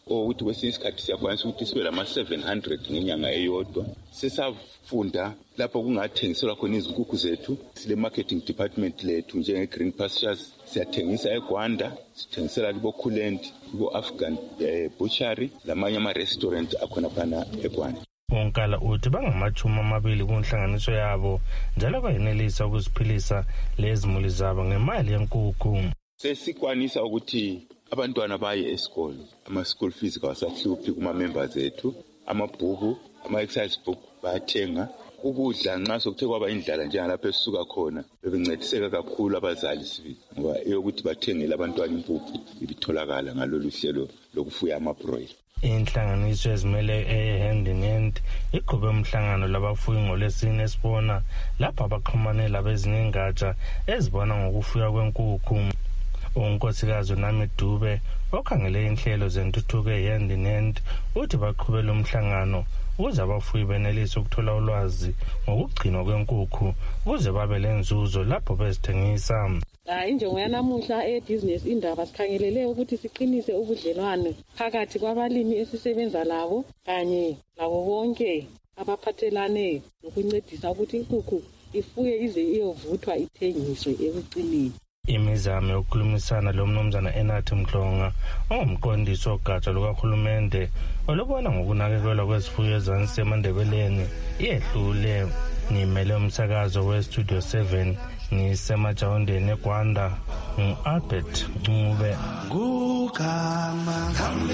ukuthi kwesinye isikhathi siyakwanisa ukuthi sibe lama-seven hundred ngenyanga eyodwa. Sesafunda lapho kungathengiselwa khona izinkukhu zethu. Sile marketing department lethu njenge-Green Pastures siyathengisa eGwanda, sithengisela libo-Kuland, libo-Afghan eh, butchery lamanye ama-restaurant akhona phana eGwanda. Onkala uthi bangamachumi amabili kunhlanganiso yabo njalo bayenelisa ukuziphilisa lezimuli zabo ngemali yenkukhu. Sesikwanisa ukuthi abantwana baye esikole, ama-school fees kawasahluphi kuma-members ethu, amabhuku, ama-exercise book bayathenga, ukudla nxa sokuthe kwaba indlala njengalapho esisuka khona bebencediseka kakhulu abazali sibili ngoba eyokuthi bathengele abantwana impuphu ibitholakala ngalolu hlelo lokufuya ama-broiler. Inhlanganiso ezimele e-hand in hand iqhube umhlangano labafuyi ngolesine esibona lapha baxhumane labezinye ingatsha ezibona ngokufuya kwenkukhu. Unkosikazi Nami Dube okhangele inhlelo zentuthuko e-hand in hand uthi baqhubela umhlangano ukuze abafuyi benelise ukuthola ulwazi ngokugcinwa kwenkukhu ukuze babe lenzuzo lapho bezithengisa. Hayi njengo yanamuhla e-business indaba sikhangelele ukuthi siqinise ubudlelwane phakathi kwabalimi esisebenza labo kanye labo bonke abaphathelane nokuncedisa ukuthi inkukhu ifuye ize iyovuthwa ithengiswe ekucineni. Imizamo yokukhulumisana lo mnumzana Enathi Mhlonga ongumqondisi ogatsha lukahulumende olubona ngokunakekelwa kwezifuyo ezansi eMandebeleni iyehlule. Ngimele umsakazo we-Studio seven ngisemajawundeni eGwanda ngu-Albert Ncube. Gugama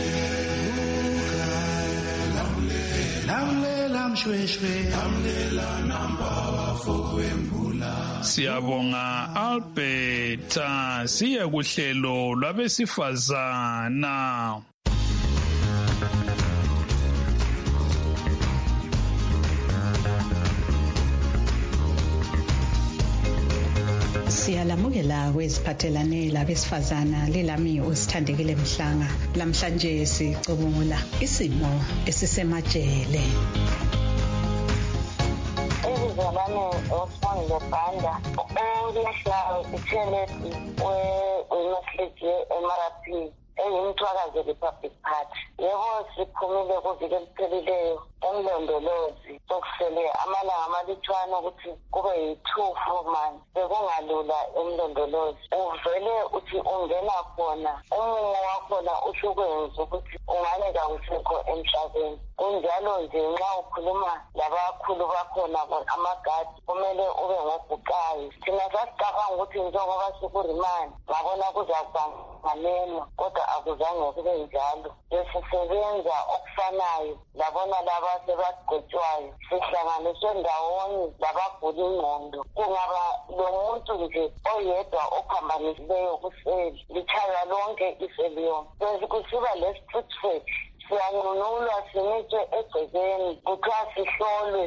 lamlela mshweshwe lamlela namba wafowembula. Siyabonga Albert. Siye kuhlelo lwabesifazana. Siyalamukela kweziphathelane labesifazana lelami usithandekile Mhlanga. Lamhlanje sicubungula isimo esisemajele. Ezizalwane osifundile banda oyashla itheleti we-University M R P eyimthwakazi Republic Party. Yebo siphumile kuviki eliphelileyo emlondolozi sokusele amalanga amalutshwana ukuthi kube yi-two full months bekungalula emlondolozi. Uvele uthi ungena khona umumo wakhona uhlukwenza ukuthi ungane kakusekho emhlabeni. Kunjalo nje nxa ukhuluma labakhulu bakhona amagadi kumele ube ngobucayi. Thina sasicabanga ukuthi njengoba sikurimani ngabona kuzakuba nganeno kodwa akuzange kube njalo. Besisebenza okufanayo labona laba sebagcotshwayo sihlanganiswe ndawonye labagula ingqondo. Kungaba lo muntu nje oyedwa ophambanisileyo kuseli lichaya lonke iseliyon. Besikusiba lesifutfet siyanunulwa simitshwe egcekeni kuthiwa sihlolwe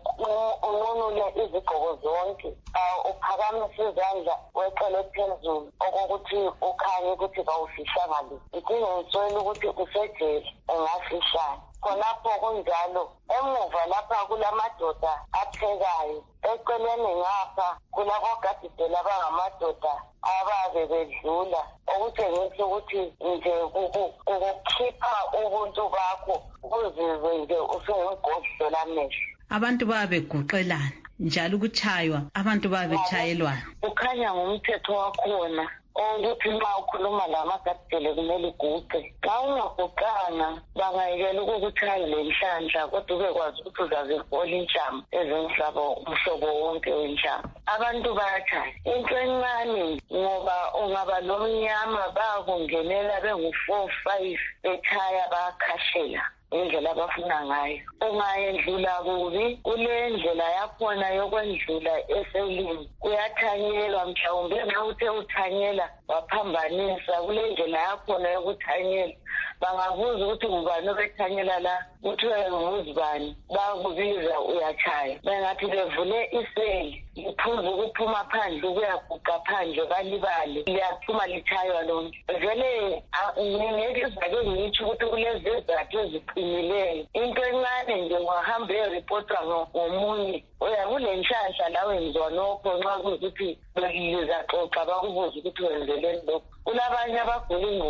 ununule izigqoko zonke uphakamise izandla weqele phezulu okokuthi ukhanye ukuthi kawufihlanga le. Ikinga ngitswela ukuthi usejele ungafishana khonapho kunjalo. Emuva lapha kulamadoda aphekayo eceleni ngapha kulabogadidela abangamadoda ababe bedlula okutshengisa ukuthi nje ukukhipha ubuntu bakho uzizwe nje usungumgodlo lamehlo. Abantu babe beguqelana njalo ukuchaywa abantu babe betshayelwana. Ukhanya ngumthetho wakhona ukuthi nxa ukhuluma lamagadidele kumele uguqe. Xa ungaguqanga bangayekela ukukuthaya lenhlanhla kodwa ubekwazi ukuthi uzazihola intshamo ezemhlaba umhlobo wonke wenhlama. Abantu bayatshaya into encane ngoba ungaba lomnyama bakungenela bengu-four five betshaya bayakhashela indlela abafuna ngayo. Ungayendlula kubi kule ndlela yakhona yokwendlula eselini kuyathanyelwa mhlawumbe nxa uthe uthanyela waphambanisa kule ndlela yakhona yokuthanyela bangabuza ukuthi ngubani obethanyela la kuthiwe nguzibani bakubiza uyachaya. Bengathi bevule iseli liphuza ukuphuma phandle ukuyaguqa phandle balibale liyaphuma lichaywa lonke. Vele ngeke sizake ngitsho ukuthi kulezi zizathu eziqinileyo. Into encane nje ungahambe uyeripotwa ngomunye uyakule nhlahla la wenziwa nokho nxa kuyukuthi lizaxoxa bakubuza ukuthi wenzeleni lokho. Kulabanye abagula ingqondo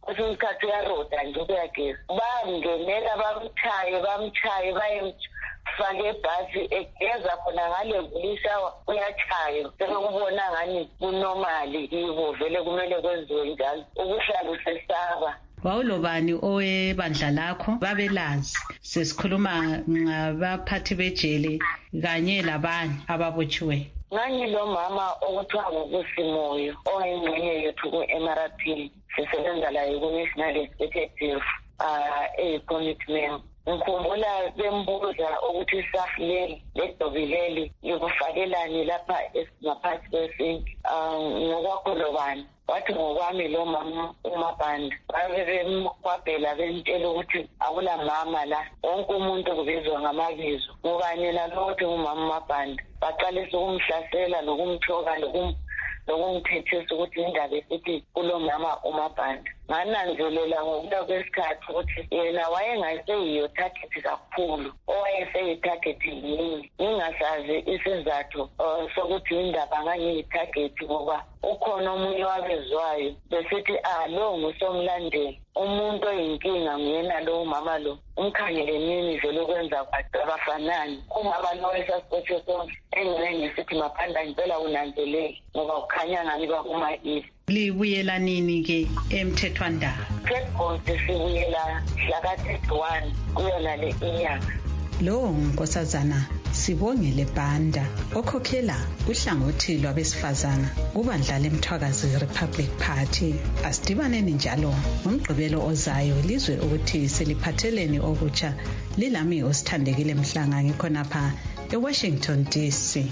kwesinye isikhathi uyaroda nje ukuyageza. Bangenela bamchaye bamchaye bayemfake ebhasi egeza khona ngale kulishawa uyachaya. Sekubona ngani kunormali kibo vele kumele kwenziwe njalo ukuhlala usesaba. Wawulobani owebandla lakho babelazi sesikhuluma ngabaphathi bejele kanye labanye ababotshiwe. Ngangilo mama okuthiwa ngokusimoyo oyingxenye yethu ku-M R P sisebenza layo ku-National Executive uh, e-commitment. Ngikhumbula bembuza ukuthi isafu leli ledobi leli likufakelani lapha ngaphansi kwesinki. Ngokwakho lobani wathi ngokwami lo mama uMabhanda babe bemkwabhela bemtshela ukuthi akula mama la, wonke umuntu kubizwa ngamabizo. Ngokanye nalokuthi umama uMabhanda baqalisa ukumhlasela nokumthoka nokumthethisa ukuthi indaba esithi kulo mama uMabhanda. Ngananzelela ngokuya kwesikhathi ukuthi yena wayengaseyiyo target kakhulu, owayeseyi-target yini. Ngingasazi isizathu sokuthi indaba ngangiyi-target ngoba ukhona omunye wabezwayo besithi ah lo ngusomlandeli, umuntu oyinkinga nguyena lo umama lo, umkhangele nini vele ukwenza kwakhe abafanani. Umama lo esasiqotshe sonke engine ngisithi Mabhanda ngicela unanzelele ngoba ukhanya ngani bakuma-isi. Libuyela nini ke emthethwandaba? Third sibuyela mhlaka thirty-one kuyona le inyanga. Lo nkosazana Sibongile Banda okhokhela uhlangothi lwabesifazana kubandla leMthwakazi Republic Party. Asidibaneni njalo ngomgqibelo ozayo lizwe ukuthi seliphatheleni okutsha. Lilami osithandekile Mhlanga ngikhonapha eWashington D C.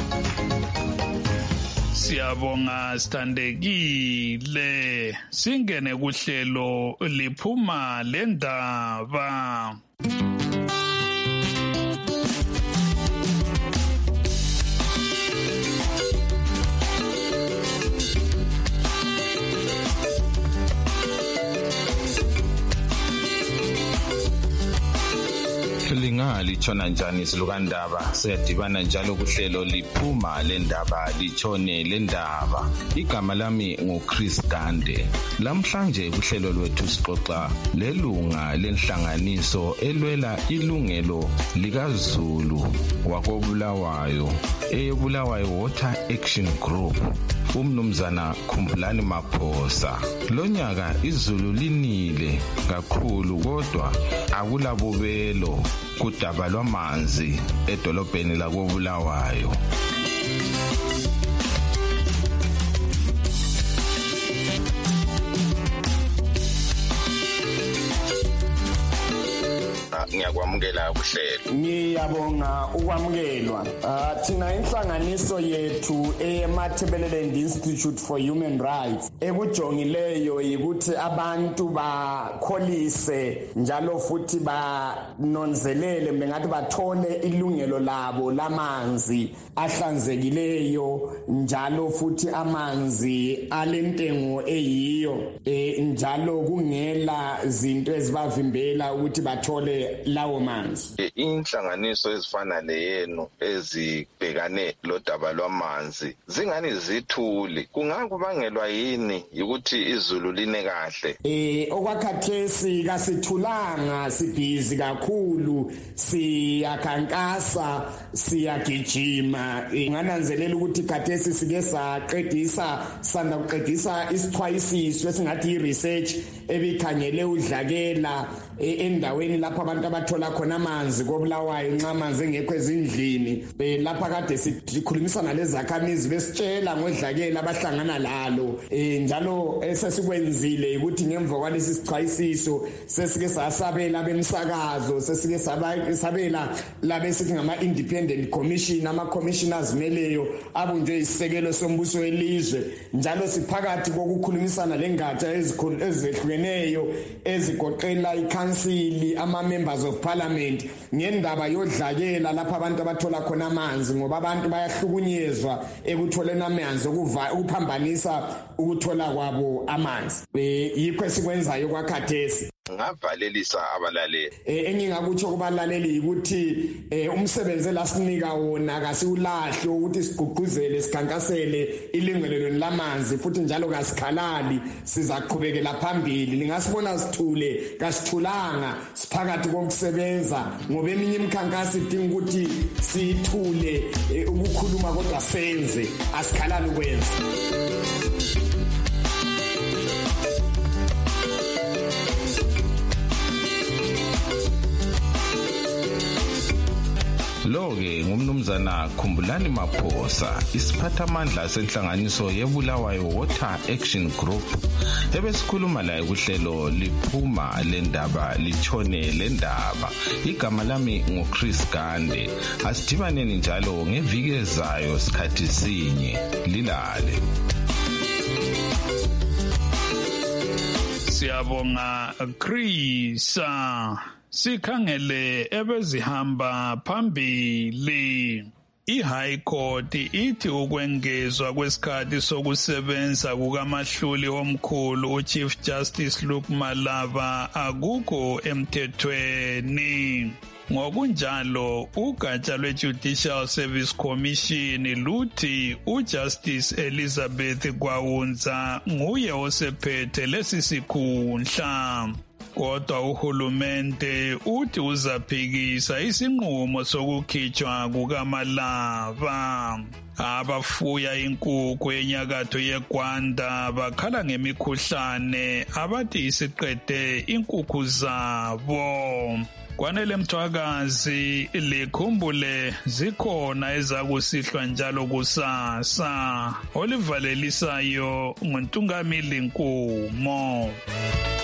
Siyabonga sithandekile, singene kuhlelo liphuma lendaba. Litshona njani isilukandaba siyadibana njalo kuhlelo liphuma lendaba litshone lendaba. Igama lami nguChris Dande. Lamhlanje kuhlelo lwethu sixoxa lelunga lenhlanganiso elwela ilungelo likaZulu wakobulawayo eBulawayo Water Action Group, umnumzana Khumbulani Maphosa. Lonyaka izulu linile kakhulu kodwa akulabubelo kudaba lwamanzi edolobheni lakobulawayo. Ngiyakwamukela kuhlelo. Ngiyabonga ukwamukelwa. Thina inhlanganiso yethu eMathebeleland Institute for Human Rights ekujongileyo yikuthi abantu bakholise njalo futhi banonzelele bengathi bathole ilungelo labo lamanzi ahlanzekileyo njalo futhi amanzi alentengo eyiyo njalo kungela zinto ezibavimbela ukuthi bathole lawo manzi. Inhlanganiso ezifana leyenu ezibhekane lodaba lwamanzi zingani zithuli, kungakubangelwa yini ukuthi izulu line kahle? Eh okwakhathesi kasithulanga, sibhizi kakhulu, siyakhankasa, siyagijima. Ngananzelela ukuthi khathesi sike saqedisa sanda kuqedisa isixhwayisiso esingathi i-research ebikhangele udlakela endaweni lapha abantu abathola khona amanzi kobulawayo nxa amanzi engekho ezindlini. Lapha kade sikhulumisana lezakhamizi besitshela ngodlakela abahlangana lalo, njalo esesikwenzile ukuthi ngemva kwalesi sixhwayisiso sesike sasabela bemsakazo, sesike sabela labesithi ngama independent commission, ama commissioners meleyo abunjwe isisekelo sombuso welizwe, njalo siphakathi kokukhulumisana lengatsha ezehlukeneyo ezigoqela icouncil, ama members of parliament ngendaba yodlakela lapha abantu abathola khona amanzi, ngoba abantu bayahlukunyezwa ekutholeni amanzi ukuphambanisa ukuthola kwabo amanzi. Yikho esikwenzayo kwakhathesi. ngavalelisa abalaleli. Engingakutsho kubalaleli ukuthi umsebenzi lasinika wona kasiwulahle ukuthi sigqugquzele sikhankasele ilungelo lamanzi futhi njalo kasikhalali sizaqhubekela phambili. Lingasibona sithule kasithulanga siphakathi kokusebenza ngoba eminye imikhankaso idinga ukuthi sithule ukukhuluma kodwa senze asikhalali ukwenza. Lo-ke ngumnumzana Khumbulani Maphosa, isiphathamandla senhlanganiso yeBulawayo Water Action Group, ebesikhuluma laye kuhlelo liphuma lendaba litshone lendaba. Igama lami nguChris Gande. Asidibaneni njalo ngeviki ezayo sikhathi sinye. Lilale. Siyabonga Chris. Sikhangele ebezihamba phambili. I-High Court ithi ukwengezwa kwesikhathi sokusebenza kukamahluli omkhulu uChief Justice Luke Malaba akukho emthethweni. Ngokunjalo ugatsha lwe-Judicial Service Commission luthi uJustice Elizabeth Gwawunza nguye osephethe lesi sikhundla. Kodwa uhulumende uthi uzaphikisa isinqumo sokukhitshwa kukaMalava. Abafuya inkukhu enyakatho yeGwanda bakhala ngemikhuhlane abathi isiqede inkukhu zabo. Kwanele Mthwakazi likhumbule zikhona ezakusihlwa njalo kusasa. Olivalelisayo nguNtungamili Nkumo.